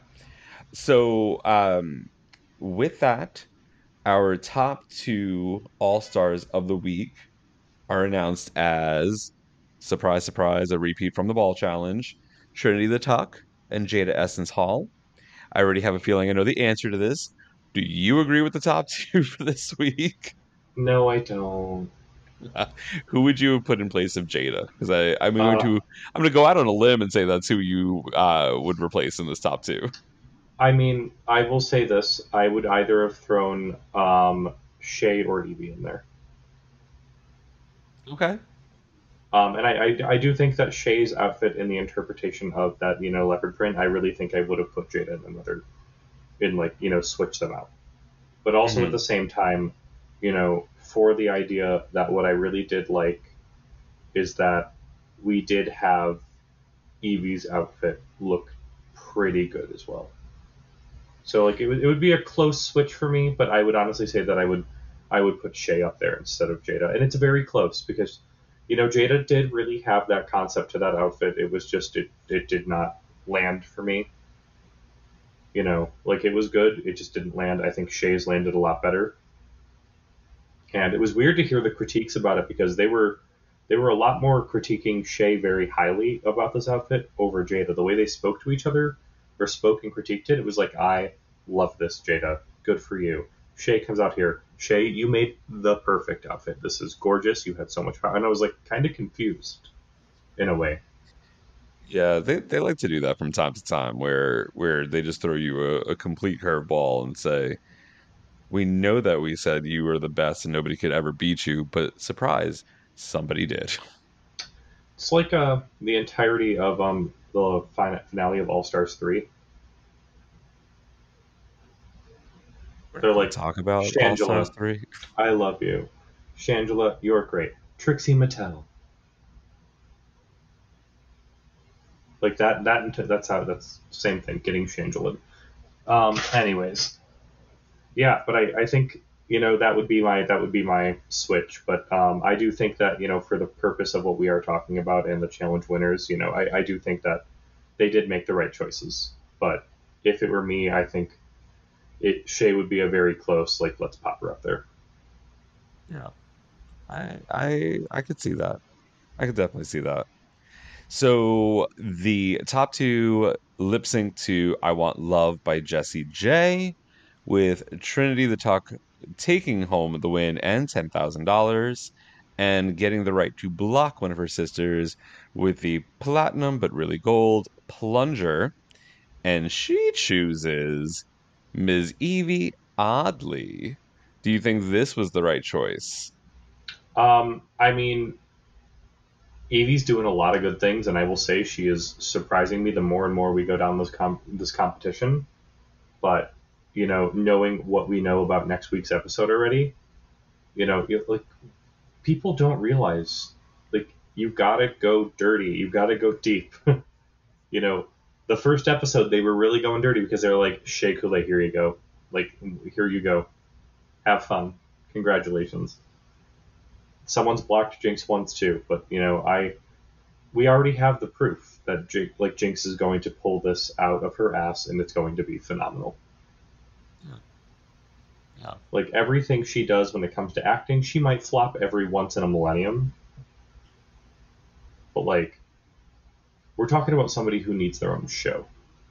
C: So, um, with that, our top two All-Stars of the week are announced as, surprise, surprise, a repeat from the Ball Challenge, Trinity the Tuck and Jada Essence Hall. I already have a feeling I know the answer to this. Do you agree with the top two for this week?
J: No, I don't.
C: Who would you have put in place of Jada? Because I I'm going
J: Uh,
C: to I'm going to go out on a limb and say that's who you uh, would replace in this top two.
J: I mean, I will say this. I would either have thrown um, Shea or Evie in there.
C: Okay.
J: Um, and I, I, I do think that Shea's outfit in the interpretation of that, you know, leopard print, I really think I would have put Jada in another, in like, you know, switch them out. But also
C: Mhm.
J: at the same time, you know, for the idea that what I really did like is that we did have Evie's outfit look pretty good as well. So like it would, it would be a close switch for me, but I would honestly say that I would I would put Shea up there instead of Jada. And it's very close because, you know, Jada did really have that concept to that outfit. It was just it, it did not land for me. You know, like it was good, it just didn't land. I think Shea's landed a lot better. And it was weird to hear the critiques about it because they were they were a lot more critiquing Shea very highly about this outfit over Jada. The way they spoke to each other or spoke and critiqued it, it was like, I love this, Jada. Good for you. Shea comes out here. Shea, you made the perfect outfit. This is gorgeous. You had so much power. And I was like kind of confused in a way.
C: Yeah, they, they like to do that from time to time where where they just throw you a, a complete curveball and say, we know that we said you were the best and nobody could ever beat you, but surprise, somebody did.
J: It's like uh, the entirety of um, the fin- finale of All Stars three. They're like,
C: talk about All Stars
J: Shangela,
C: three.
J: I love you. Shangela, you're great. Trixie Mattel. Like that, that that's how that's same thing. Getting Shangela. Um. Anyways, yeah, but I, I think you know that would be my that would be my switch. But um, I do think that you know for the purpose of what we are talking about and the challenge winners, you know, I, I do think that they did make the right choices. But if it were me, I think it Shay would be a very close like let's pop her up there.
C: Yeah, I I I could see that. I could definitely see that. So the top two lip sync to "I Want Love" by Jessie J, with Trinity the Tuck taking home the win and ten thousand dollars, and getting the right to block one of her sisters with the platinum but really gold plunger, and she chooses Miz Evie Oddly. Do you think this was the right choice?
J: Um, I mean, Evie's doing a lot of good things, and I will say she is surprising me the more and more we go down this com- this competition. But you know, knowing what we know about next week's episode already, you know, you, like people don't realize, like you gotta go dirty, you gotta go deep. You know, the first episode they were really going dirty because they were like, Shea Coulee, here you go, like here you go, have fun, congratulations. Someone's blocked Jinx once too, but you know, I we already have the proof that J- like Jinx is going to pull this out of her ass, and it's going to be phenomenal.
C: Yeah. Yeah.
J: Like everything she does when it comes to acting, she might flop every once in a millennium, but like we're talking about somebody who needs their own show.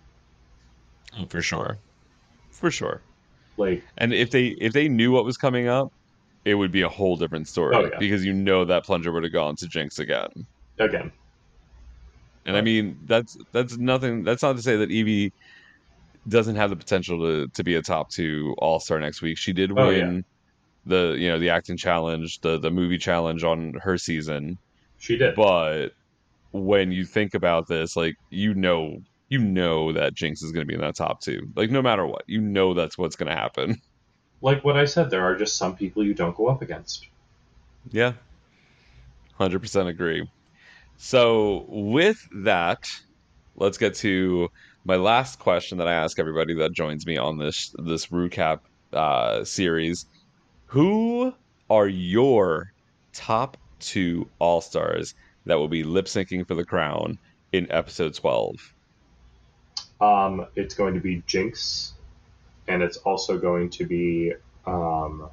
C: Oh, for sure, for sure.
J: Like,
C: and if they if they knew what was coming up, it would be a whole different story.
J: Oh, yeah.
C: Because you know that plunger would have gone to Jinx again.
J: Again.
C: And I mean, that's that's nothing. That's not to say that Evie doesn't have the potential to, to be a top two all-star next week. She did
J: Oh,
C: win
J: yeah.
C: the you know the acting challenge, the the movie challenge on her season.
J: She did.
C: But when you think about this, like you know you know that Jinx is going to be in that top two. Like no matter what, you know that's what's going to happen.
J: Like what I said, there are just some people you don't go up against.
C: Yeah, one hundred percent agree. So with that, let's get to my last question that I ask everybody that joins me on this this recap uh, series. Who are your top two All-Stars that will be lip-syncing for the crown in episode twelve?
J: Um, it's going to be Jinx, and it's also going to be um,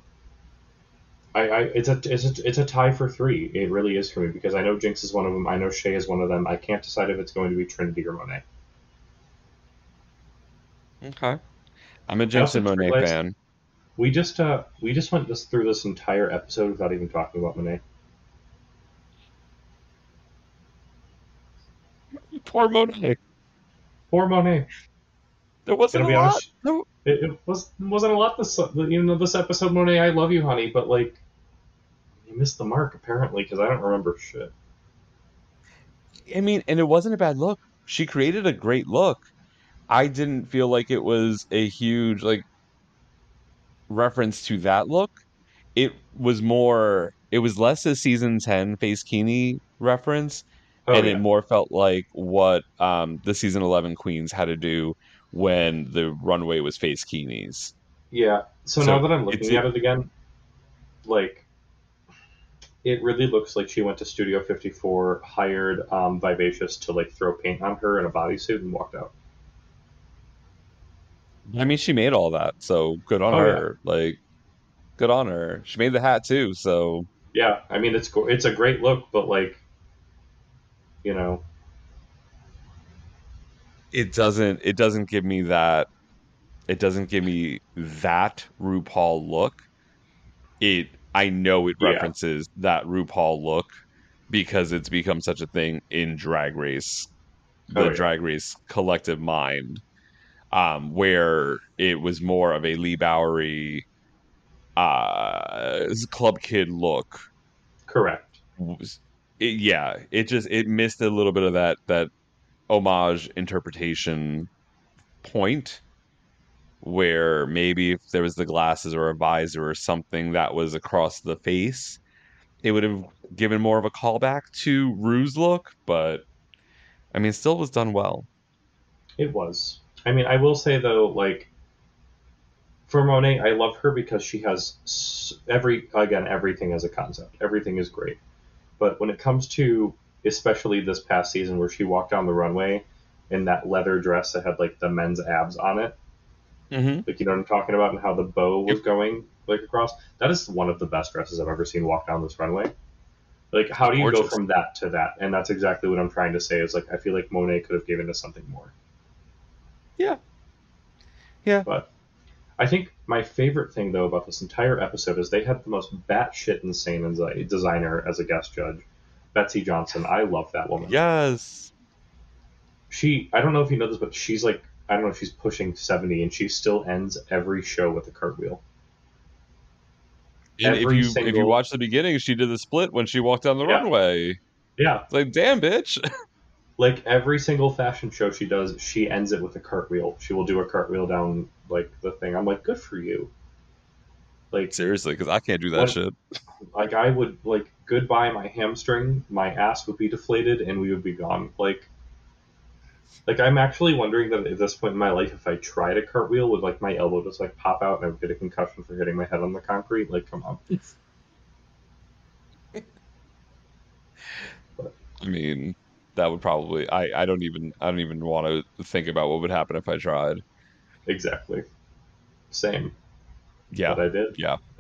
J: I, I it's a it's a it's a tie for three. It really is for me because I know Jinx is one of them. I know Shea is one of them. I can't decide if it's going to be Trinity or Monet.
C: Okay, I'm a Jinx and Monet
J: realized
C: fan.
J: We just uh we just went this through this entire episode without even talking about Monet.
C: Poor Monet.
J: Poor Monet.
C: There wasn't
J: Gonna
C: a
J: be
C: lot.
J: honest,
C: No.
J: It, it was wasn't a lot this you know this episode, Monet. I love you, honey, but like you missed the mark apparently because I don't remember shit.
C: I mean, and it wasn't a bad look. She created a great look. I didn't feel like it was a huge like reference to that look. It was more. It was less a season ten Face Keeney reference,
J: Oh,
C: and
J: yeah.
C: it more felt like what um, the season eleven queens had to do when the runway was Face Keeney's.
J: Yeah. So,
C: So
J: now that I'm looking
C: it's-
J: at it again, like it really looks like she went to Studio fifty-four, hired um, Vivacious to like throw paint on her in a bodysuit and walked out.
C: I mean, she made all that, so good on
J: Oh,
C: her. Like, good on her. She made the hat too, so
J: Yeah, I mean it's go- it's a great look, but like, you know,
C: it doesn't. It doesn't give me that. It doesn't give me that RuPaul look. It. I know it
J: Yeah.
C: references that RuPaul look because it's become such a thing in Drag Race, the
J: Oh, yeah.
C: Drag Race collective mind, um, where it was more of a Lee Bowery, uh, club kid look.
J: correct.
C: Was- It, yeah, it just it missed a little bit of that that homage interpretation point. where maybe if there was the glasses or a visor or something that was across the face, it would have given more of a callback to Rue's look, but I mean, still was done well.
J: It was. I mean, I will say though, like, for Monet, I love her because she has every, again, everything as a concept. Everything is great. But when it comes to, especially this past season where she walked down the runway in that leather dress that had like the men's abs on it,
C: mm-hmm.
J: like, you know what I'm talking about, and how the bow was going like across, that is one of the best dresses I've ever seen walk down this runway. Like, how do you
C: Gorgeous.
J: go from that to that? And that's exactly what I'm trying to say, is like, I feel like Monet could have given us something more.
C: Yeah. Yeah.
J: But I think my favorite thing, though, about this entire episode is they had the most batshit insane designer as a guest judge, Betsy Johnson. I love that woman.
C: Yes.
J: She, I don't know if you know this, but she's like, I don't know if she's pushing seventy, and she still ends every show with a cartwheel.
C: And
J: Every
C: if you
J: single...
C: if you watch the beginning, she did the split when she walked down the
J: yeah.
C: runway.
J: Yeah.
C: It's like, damn, bitch.
J: Like, every single fashion show she does, she ends it with a cartwheel. She will do a cartwheel down, like, the thing. I'm like, good for you. Like,
C: seriously, because I can't do that
J: what,
C: shit.
J: Like, I would, like, goodbye my hamstring, my ass would be deflated, and we would be gone. Like, like I'm actually wondering that at this point in my life, if I tried a cartwheel, would, like, my elbow just, like, pop out and I would get a concussion for hitting my head on the concrete? Like, come on.
C: But, I mean... That would probably I, I don't even I don't even want to think about what would happen if I tried.
J: Exactly. Same.
C: Yeah.
J: But I did.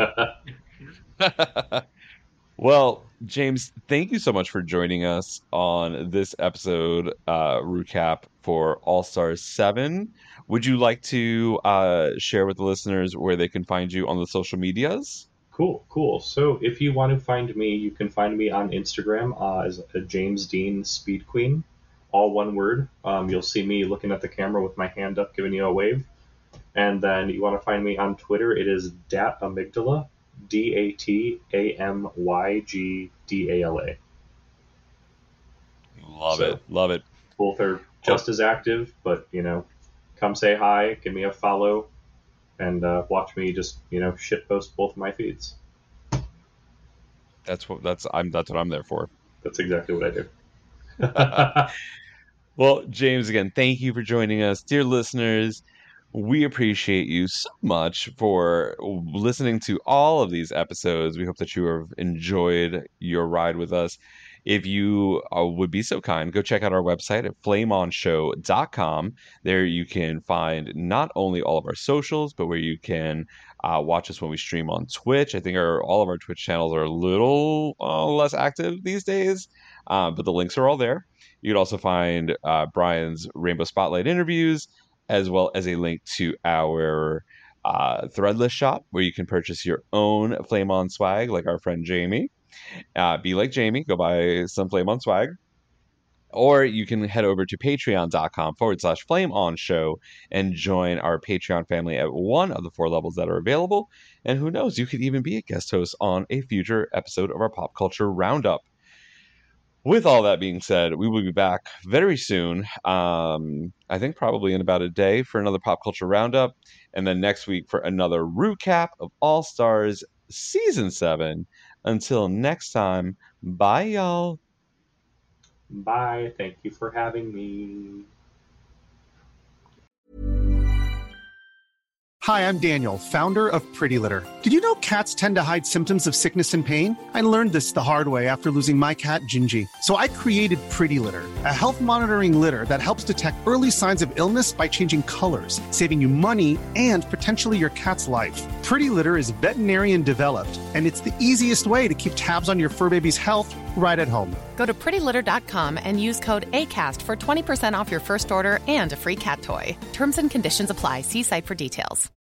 C: Yeah. Well, James, thank you so much for joining us on this episode uh, recap for All Stars seven. Would you like to uh, share with the listeners where they can find you on the social medias?
J: Cool, cool. So if you want to find me, you can find me on Instagram uh, as a James Dean Speed Queen, all one word. Um, you'll see me looking at the camera with my hand up, giving you a wave. And then you want to find me on Twitter. It is Dat Amygdala, D A T A M Y G D A L A.
C: Love
J: so,
C: it, love it.
J: Both are just as active, but, you know, come say hi, give me a follow. And uh, watch me just, you know, shitpost both of my feeds.
C: That's what that's I'm that's what I'm there for.
J: That's exactly what I do.
C: Well, James, again, thank you for joining us, dear listeners. We appreciate you so much for listening to all of these episodes. We hope that you have enjoyed your ride with us. If you uh, would be so kind, go check out our website at flame on show dot com. There you can find not only all of our socials, but where you can uh, watch us when we stream on Twitch. I think our, all of our Twitch channels are a little uh, less active these days, uh, but the links are all there. You can also find uh, Brian's Rainbow Spotlight interviews, as well as a link to our uh, Threadless shop, where you can purchase your own Flame On swag, like our friend Jamie. Uh, be like Jamie, go buy some Flame On swag. Or you can head over to patreon.com forward slash flame on show and join our Patreon family at one of the four levels that are available. And who knows, you could even be a guest host on a future episode of our Pop Culture Roundup. With all that being said, we will be back very soon. Um, I think probably in about a day for another Pop Culture Roundup. And then next week for another recap of All Stars Season seven. Until next time, bye, y'all.
J: Bye. Thank you for having me.
L: Hi, I'm Daniel, founder of Pretty Litter. Did you know cats tend to hide symptoms of sickness and pain? I learned this the hard way after losing my cat, Gingy. So I created Pretty Litter, a health monitoring litter that helps detect early signs of illness by changing colors, saving you money and potentially your cat's life. Pretty Litter is veterinarian developed, and it's the easiest way to keep tabs on your fur baby's health right at home.
M: Go to pretty litter dot com and use code ACAST for twenty percent off your first order and a free cat toy. Terms and conditions apply. See site for details.